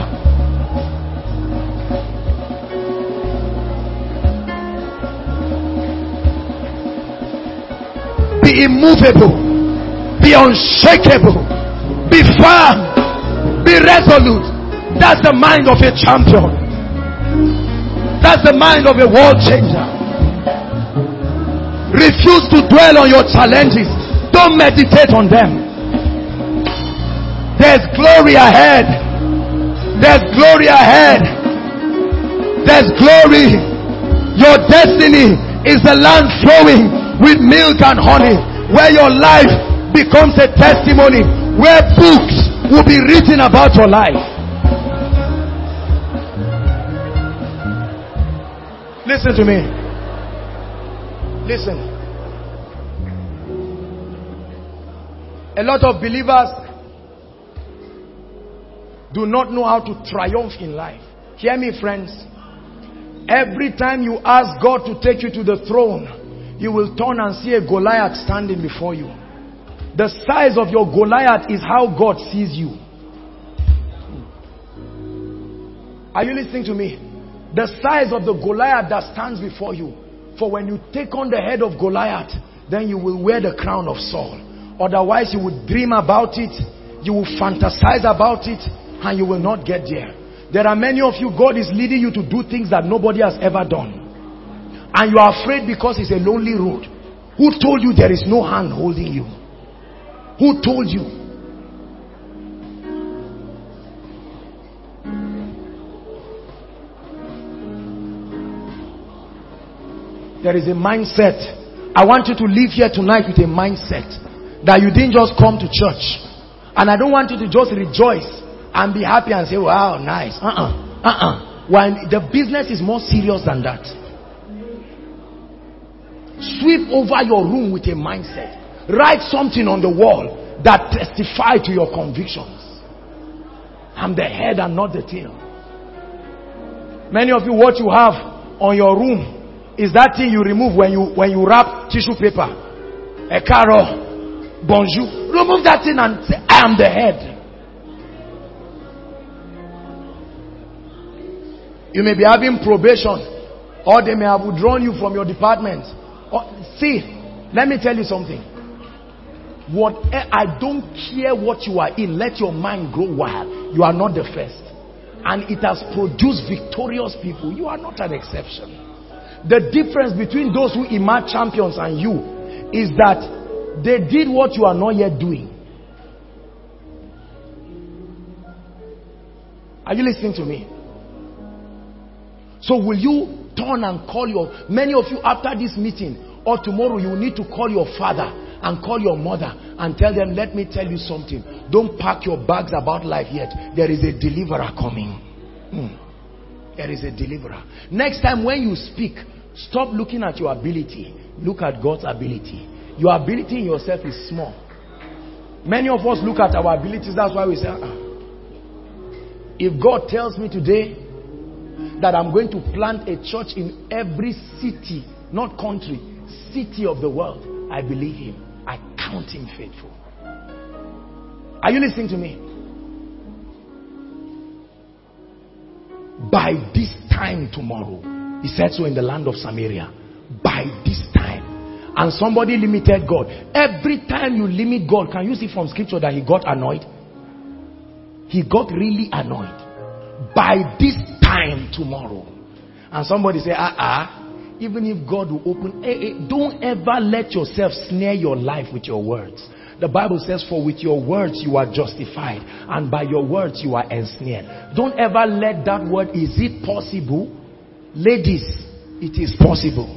Be immovable. Be unshakable. Be firm. Be resolute. That's the mind of a champion. That's the mind of a world changer. Refuse to dwell on your challenges. Don't meditate on them. There's glory ahead. There's glory ahead. There's glory. Your destiny is a land flowing with milk and honey, where your life becomes a testimony, where books will be written about your life. Listen to me. Listen. A lot of believers do not know how to triumph in life. Hear me, friends. Every time you ask God to take you to the throne, you will turn and see a Goliath standing before you. The size of your Goliath is how God sees you. Are you listening to me? The size of the Goliath that stands before you. For when you take on the head of Goliath, then you will wear the crown of Saul. Otherwise, you will dream about it, you will fantasize about it, and you will not get there. There are many of you, God is leading you to do things that nobody has ever done. And you are afraid because it's a lonely road. Who told you there is no hand holding you? Who told you? There is a mindset. I want you to leave here tonight with a mindset that you didn't just come to church. And I don't want you to just rejoice and be happy and say, wow, nice. When the business is more serious than that. Sweep over your room with a mindset. Write something on the wall that testifies to your convictions. I'm the head and not the tail. Many of you, what you have on your room is that thing you remove when you wrap tissue paper. A caro, bonjour. Remove that thing and say, I am the head. You may be having probation, or they may have withdrawn you from your department. See, let me tell you something. I don't care what you are in. Let your mind grow wild. You are not the first. And it has produced victorious people. You are not an exception. The difference between those who emerge champions and you is that they did what you are not yet doing. Are you listening to me? So will you turn and call many of you after this meeting or tomorrow, you will need to call your father and call your mother and tell them, let me tell you something. Don't pack your bags about life yet. There is a deliverer coming. There is a deliverer. Next time when you speak, stop looking at your ability. Look at God's ability. Your ability in yourself is small. Many of us look at our abilities. That's why we say, If God tells me today that I'm going to plant a church in every city, not country, city of the world, I believe him. I count him faithful. Are you listening to me? By this time tomorrow, he said so in the land of Samaria. By this time. And somebody limited God. Every time you limit God, can you see from scripture that he got annoyed? He got really annoyed. By this time tomorrow. And somebody say, even if God will open, don't ever let yourself snare your life with your words. The Bible says, for with your words you are justified, and by your words you are ensnared. Don't ever let that word, is it possible? Ladies, it is possible.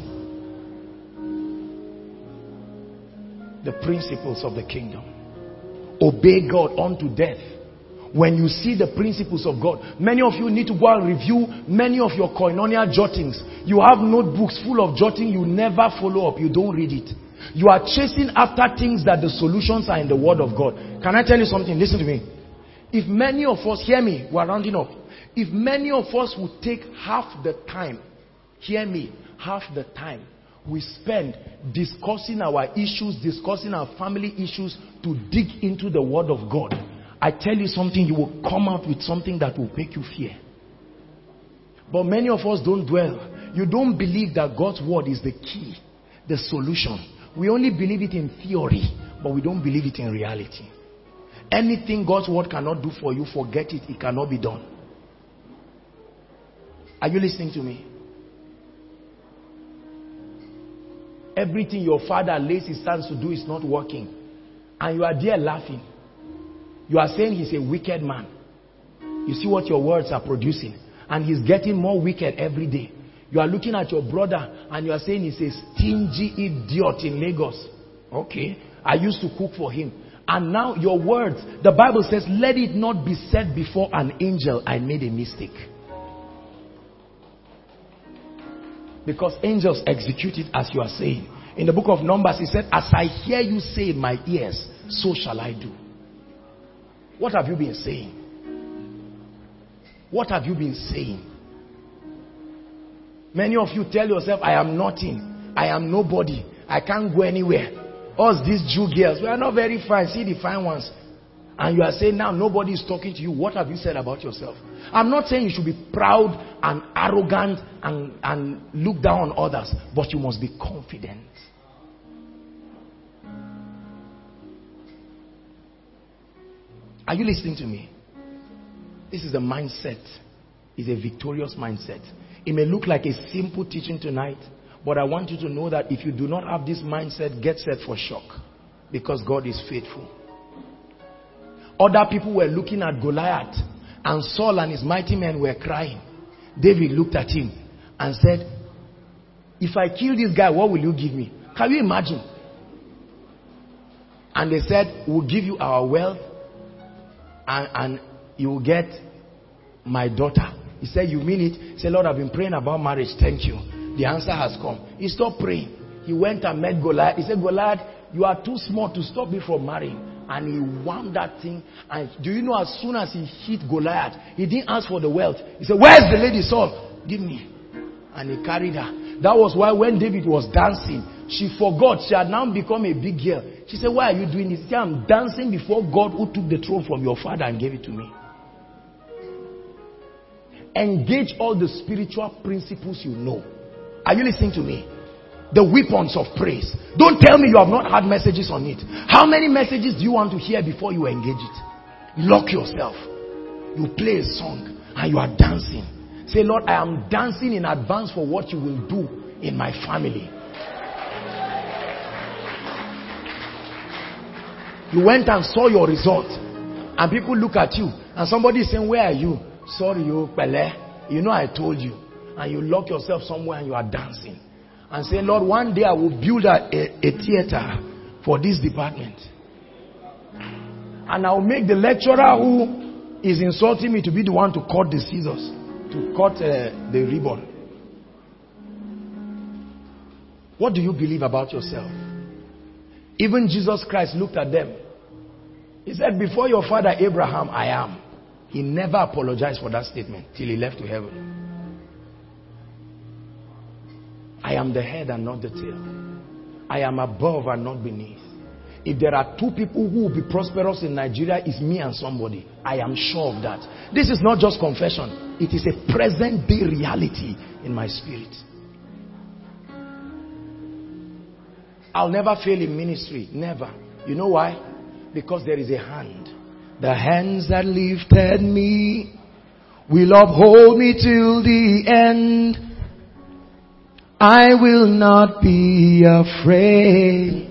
The principles of the kingdom. Obey God unto death. When you see the principles of God, many of you need to go and review many of your koinonia jottings. You have notebooks full of jotting, you never follow up, you don't read it. You are chasing after things that the solutions are in the word of God. Can I tell you something? Listen to me. If many of us, hear me, we're rounding up. If many of us would take half the time, hear me, half the time we spend discussing our issues, discussing our family issues, to dig into the word of God, I tell you something, you will come out with something that will make you fear. But many of us don't dwell. You don't believe that God's word is the key, the solution. We only believe it in theory, but we don't believe it in reality. Anything God's word cannot do for you, forget it. It cannot be done. Are you listening to me? Everything your father lays his hands to do is not working. And you are there laughing. You are saying he's a wicked man. You see what your words are producing. And he's getting more wicked every day. You are looking at your brother and you are saying he's a stingy idiot in Lagos. Okay. I used to cook for him. And now your words, the Bible says, let it not be said before an angel, I made a mistake. Because angels execute it as you are saying. In the book of Numbers, he said, as I hear you say in my ears, so shall I do. What have you been saying? What have you been saying? Many of you tell yourself, I am nothing. I am nobody. I can't go anywhere. Us, these Jew girls, we are not very fine. See the fine ones. And you are saying now nobody is talking to you. What have you said about yourself? I'm not saying you should be proud and arrogant and look down on others. But you must be confident. Are you listening to me? This is a mindset. It's a victorious mindset. It may look like a simple teaching tonight, but I want you to know that if you do not have this mindset, get set for shock. Because God is faithful. Other people were looking at Goliath, and Saul and his mighty men were crying. David looked at him and said, if I kill this guy, what will you give me? Can you imagine? And they said, we'll give you our wealth and you will get my daughter. He said, you mean it? He said, Lord, I've been praying about marriage. Thank you. The answer has come. He stopped praying. He went and met Goliath. He said, Goliath, you are too small to stop me from marrying. And he wound that thing. And do you know, as soon as he hit Goliath, he didn't ask for the wealth. He said, where's the lady Saul? Give me. And he carried her. That was why when David was dancing, she forgot. She had now become a big girl. She said, why are you doing this? She said, I'm dancing before God who took the throne from your father and gave it to me. Engage all the spiritual principles you know. Are you listening to me? The weapons of praise. Don't tell me you have not had messages on it. How many messages do you want to hear before you engage it? Lock yourself. You play a song and you are dancing. Say, Lord, I am dancing in advance for what you will do in my family. You went and saw your result and people look at you and somebody is saying, where are you? Sorry, you Pele. You know I told you. And you lock yourself somewhere and you are dancing. And say, Lord, one day I will build a theater for this department. And I will make the lecturer who is insulting me to be the one to cut the scissors. To cut the ribbon. What do you believe about yourself? Even Jesus Christ looked at them. He said, before your father Abraham, I am. He never apologized for that statement till he left to heaven. I am the head and not the tail. I am above and not beneath. If there are two people who will be prosperous in Nigeria, it's me and somebody. I am sure of that. This is not just confession. It is a present day reality in my spirit. I'll never fail in ministry. Never. You know why? Because there is a hand. The hands that lifted me will uphold me till the end. I will not be afraid.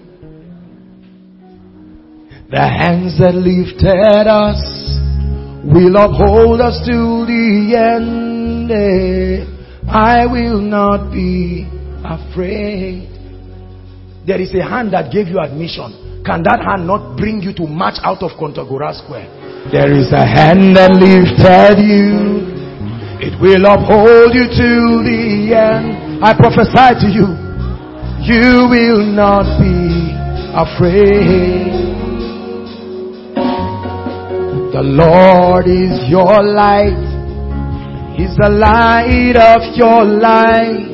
The hands that lifted us will uphold us to the end. I will not be afraid. There is a hand that gave you admission. Can that hand not bring you to march out of Kontagora Square? There is a hand that lifted you. It will uphold you to the end. I prophesy to you, you will not be afraid. The Lord is your light. He's the light of your life.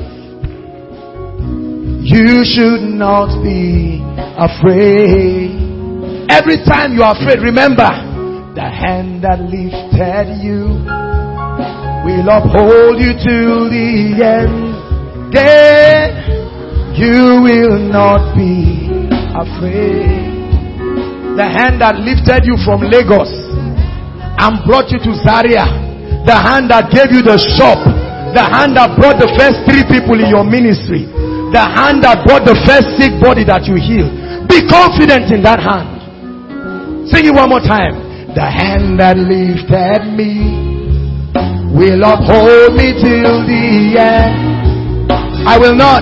You should not be afraid. Every time you are afraid, remember, the hand that lifted you will uphold you to the end. Then you will not be afraid. The hand that lifted you from Lagos and brought you to Zaria, the hand that gave you the shop, the hand that brought the first 3 people in your ministry, The hand that brought the first sick body that you healed. Be confident in that hand. Sing it one more time. The hand that lifted me will uphold me till the end. I will not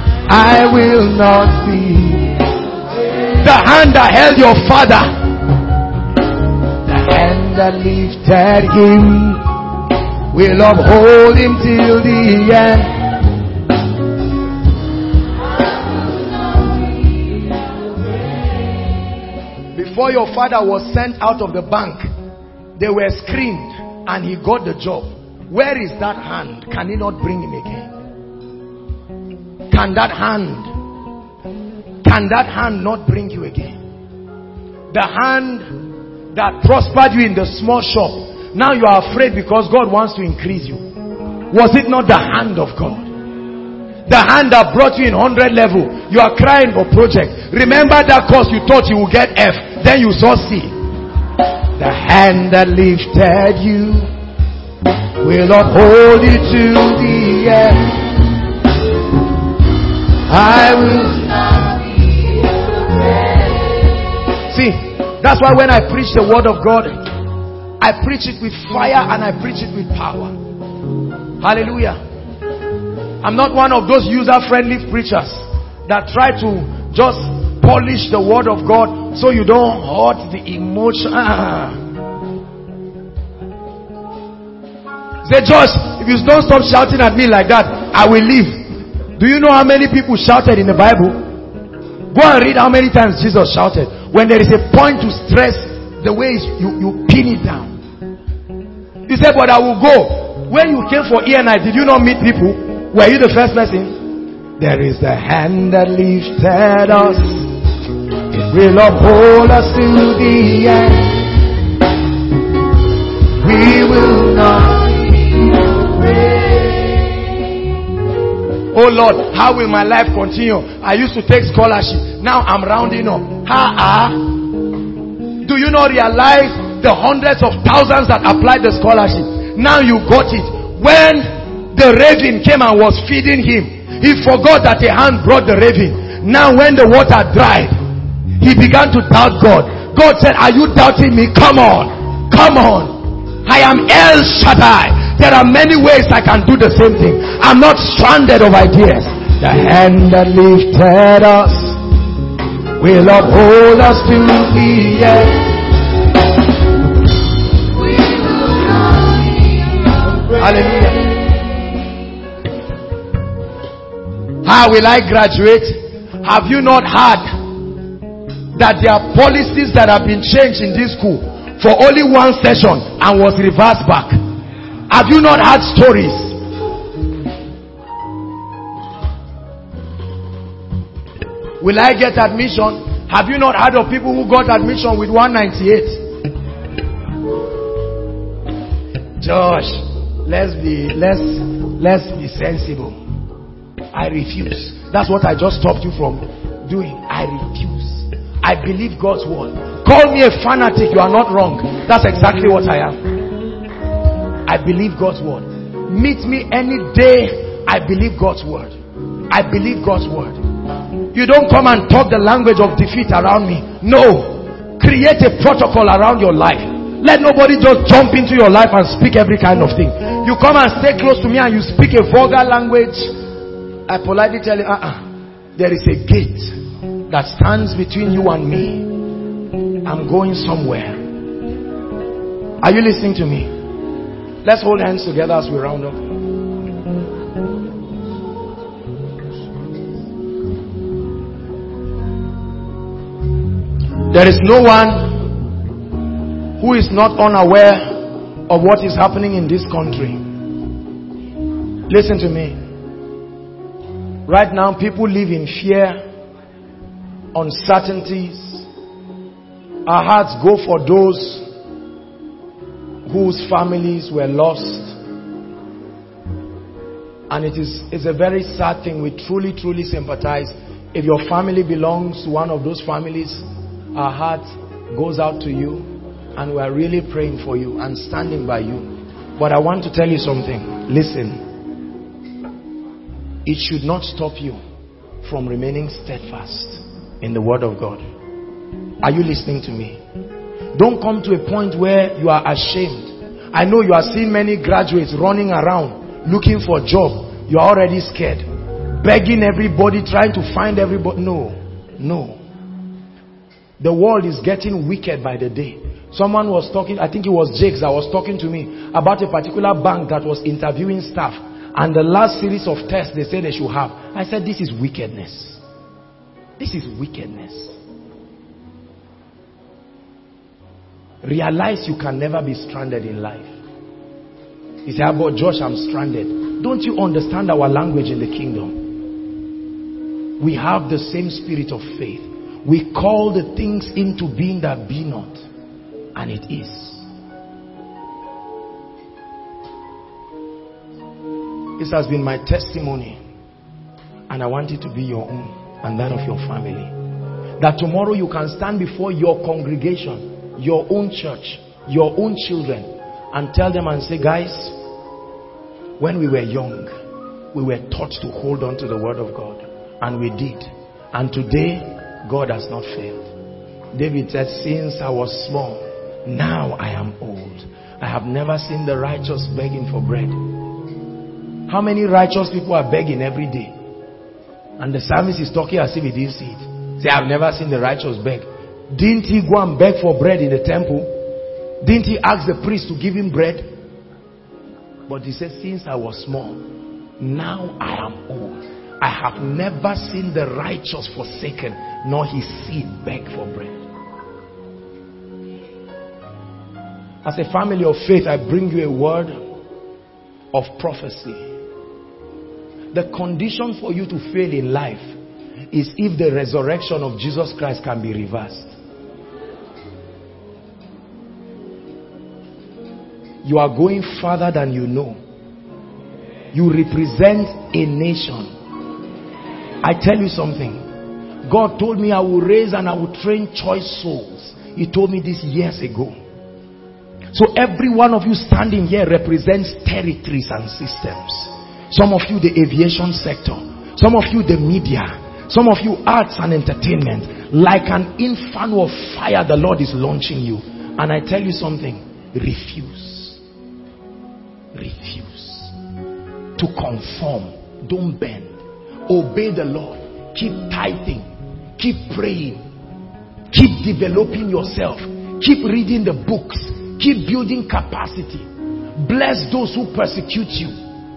be. The hand that held your father, the hand that lifted him will uphold him till the end. Before your father was sent out of the bank, they were screened and he got the job. Where is that hand? Can he not bring him again? Can that hand not bring you again? The hand that prospered you in the small shop, now you are afraid because God wants to increase you. Was it not the hand of God? The hand that brought you in 100 level, you are crying for project. Remember that course you thought you would get F, then you saw C. The hand that lifted you will uphold you to the end. I will not be afraid. See, that's why when I preach the word of God, I preach it with fire and I preach it with power. Hallelujah. I'm not one of those user-friendly preachers that try to just polish the word of God so you don't hurt the emotion. Say, Josh, if you don't stop shouting at me like that, I will leave. Do you know how many people shouted in the Bible? Go and read how many times Jesus shouted. When there is a point to stress, the way you pin it down. You say, but I will go. When you came for ENI, did you not meet people? Were you the first person? There is the hand that lifted us. It will uphold us to the end. We will not be afraid. Oh Lord, how will my life continue? I used to take scholarship. Now I'm rounding up. Do you not realize the hundreds of thousands that applied the scholarship? Now you got it. When the raven came and was feeding him, he forgot that a hand brought the raven. Now when the water dried, he began to doubt God. God said, are you doubting me? Come on. Come on. I am El Shaddai. There are many ways I can do the same thing. I'm not stranded of ideas. The hand that lifted us will uphold us to the end. Hallelujah. How will I graduate? Have you not heard that there are policies that have been changed in this school for only one session and was reversed back? Have you not heard stories? Will I get admission? Have you not heard of people who got admission with 198? Josh, let's be sensible. I refuse. That's what I just stopped you from doing. I refuse. I believe God's word. Call me a fanatic, you are not wrong. That's exactly what I am. I believe God's word. Meet me any day. I believe God's word. I believe God's word. You don't come and talk the language of defeat around me. No. Create a protocol around your life. Let nobody just jump into your life and speak every kind of thing. You come and stay close to me and you speak a vulgar language, I politely tell you, there is a gate that stands between you and me. I'm going somewhere. Are you listening to me? Let's hold hands together as we round up. There is no one who is not unaware of what is happening in this country. Listen to me. Right now, people live in fear, uncertainties. Our hearts go for those whose families were lost. And it's a very sad thing. We truly sympathize. If your family belongs to one of those families, our heart goes out to you. And we are really praying for you and standing by you. But I want to tell you something. Listen. It should not stop you from remaining steadfast in the word of God. Are you listening to me? Don't come to a point where you are ashamed. I know you are seeing many graduates running around looking for a job. You are already scared, begging everybody, trying to find everybody. No. The world is getting wicked by the day. Someone was talking, I think it was Jakes that was talking to me about a particular bank that was interviewing staff, and the last series of tests they said they should have. I said, this is wickedness. This is wickedness. Realize you can never be stranded in life. You say, but Josh, I'm stranded. Don't you understand our language in the kingdom? We have the same spirit of faith. We call the things into being that be not, and it is. This has been my testimony, and I want it to be your own and that of your family. That tomorrow you can stand before your congregation, your own church, your own children, and tell them and say, guys, when we were young, we were taught to hold on to the word of God, and we did. And today, God has not failed. David said, since I was small, now I am old. I have never seen the righteous begging for bread. How many righteous people are begging every day? And the psalmist is talking as if he didn't see it. Say, I've never seen the righteous beg. Didn't he go and beg for bread in the temple? Didn't he ask the priest to give him bread? But he said, since I was small, now I am old. I have never seen the righteous forsaken, nor his seed beg for bread. As a family of faith, I bring you a word of prophecy. The condition for you to fail in life is if the resurrection of Jesus Christ can be reversed. You are going further than you know. You represent a nation. I tell you something. God told me I will raise and I will train choice souls. He told me this years ago. So every one of you standing here represents territories and systems. Some of you the aviation sector. Some of you the media. Some of you arts and entertainment. Like an inferno of fire, the Lord is launching you. And I tell you something. Refuse. Refuse to conform. Don't bend. Obey the Lord. Keep tithing. Keep praying. Keep developing yourself. Keep reading the books. Keep building capacity. Bless those who persecute you.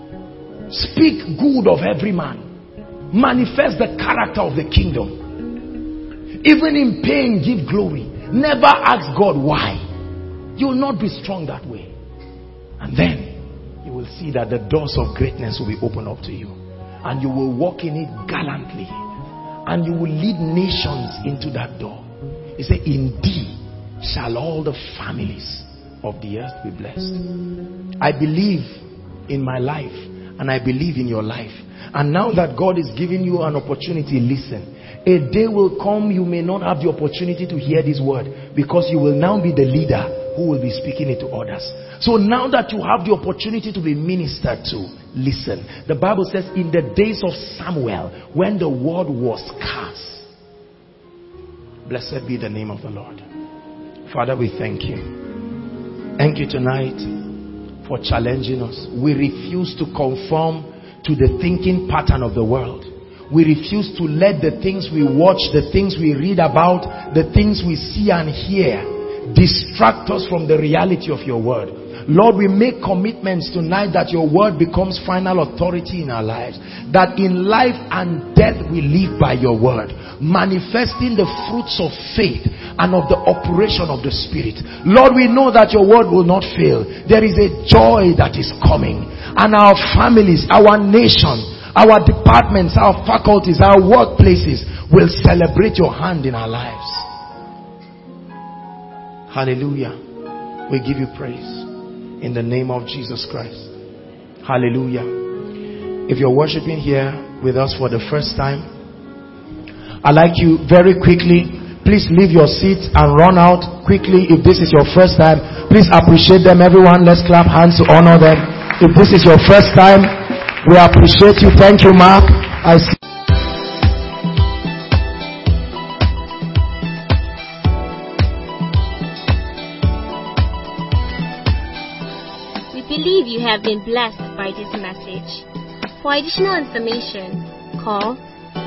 Speak good of every man. Manifest the character of the kingdom. Even in pain, give glory. Never ask God why. You will not be strong that way. And then you will see that the doors of greatness will be opened up to you. And you will walk in it gallantly. And you will lead nations into that door. He said, in thee shall all the families of the earth be blessed. I believe in my life. And I believe in your life. And now that God is giving you an opportunity, listen. A day will come you may not have the opportunity to hear this word. Because you will now be the leader who will be speaking it to others. So now that you have the opportunity to be ministered to, listen. The Bible says in the days of Samuel, when the word was scarce. Blessed be the name of the Lord. Father, we thank you. Thank you tonight for challenging us. We refuse to conform to the thinking pattern of the world. We refuse to let the things we watch, the things we read about, the things we see and hear distract us from the reality of your word. Lord, we make commitments tonight that your word becomes final authority in our lives. That in life and death we live by your word. Manifesting the fruits of faith and of the operation of the Spirit. Lord, we know that your word will not fail. There is a joy that is coming. And our families, our nation, our departments, our faculties, our workplaces will celebrate your hand in our lives. Hallelujah. We give you praise. In the name of Jesus Christ. Hallelujah. If you're worshiping here with us for the first time, I'd like you very quickly, please leave your seat and run out quickly. If this is your first time, please appreciate them. Everyone, let's clap hands to honor them. If this is your first time, we appreciate you. Thank you, Mark. I see. have been blessed by this message. For additional information, call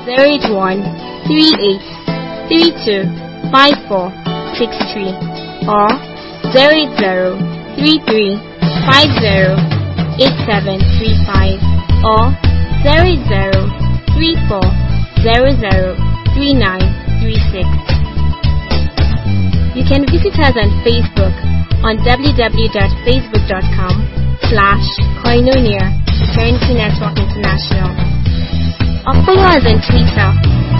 081-3832-5463 or 080-3350-8735 or 080-3400-3936. You can visit us on Facebook on www.facebook.com/Koinonia Eternity Network International, or follow us on Twitter,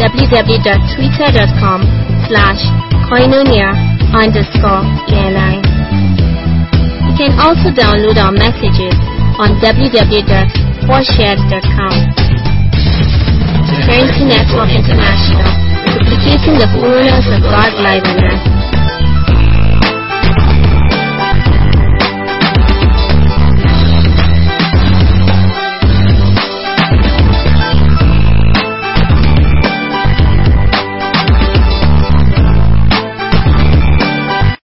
www.twitter.com/Koinonia_ENI. You can also download our messages on www.4shared.com. Eternity Network International, duplicating the fullness of God's life on earth.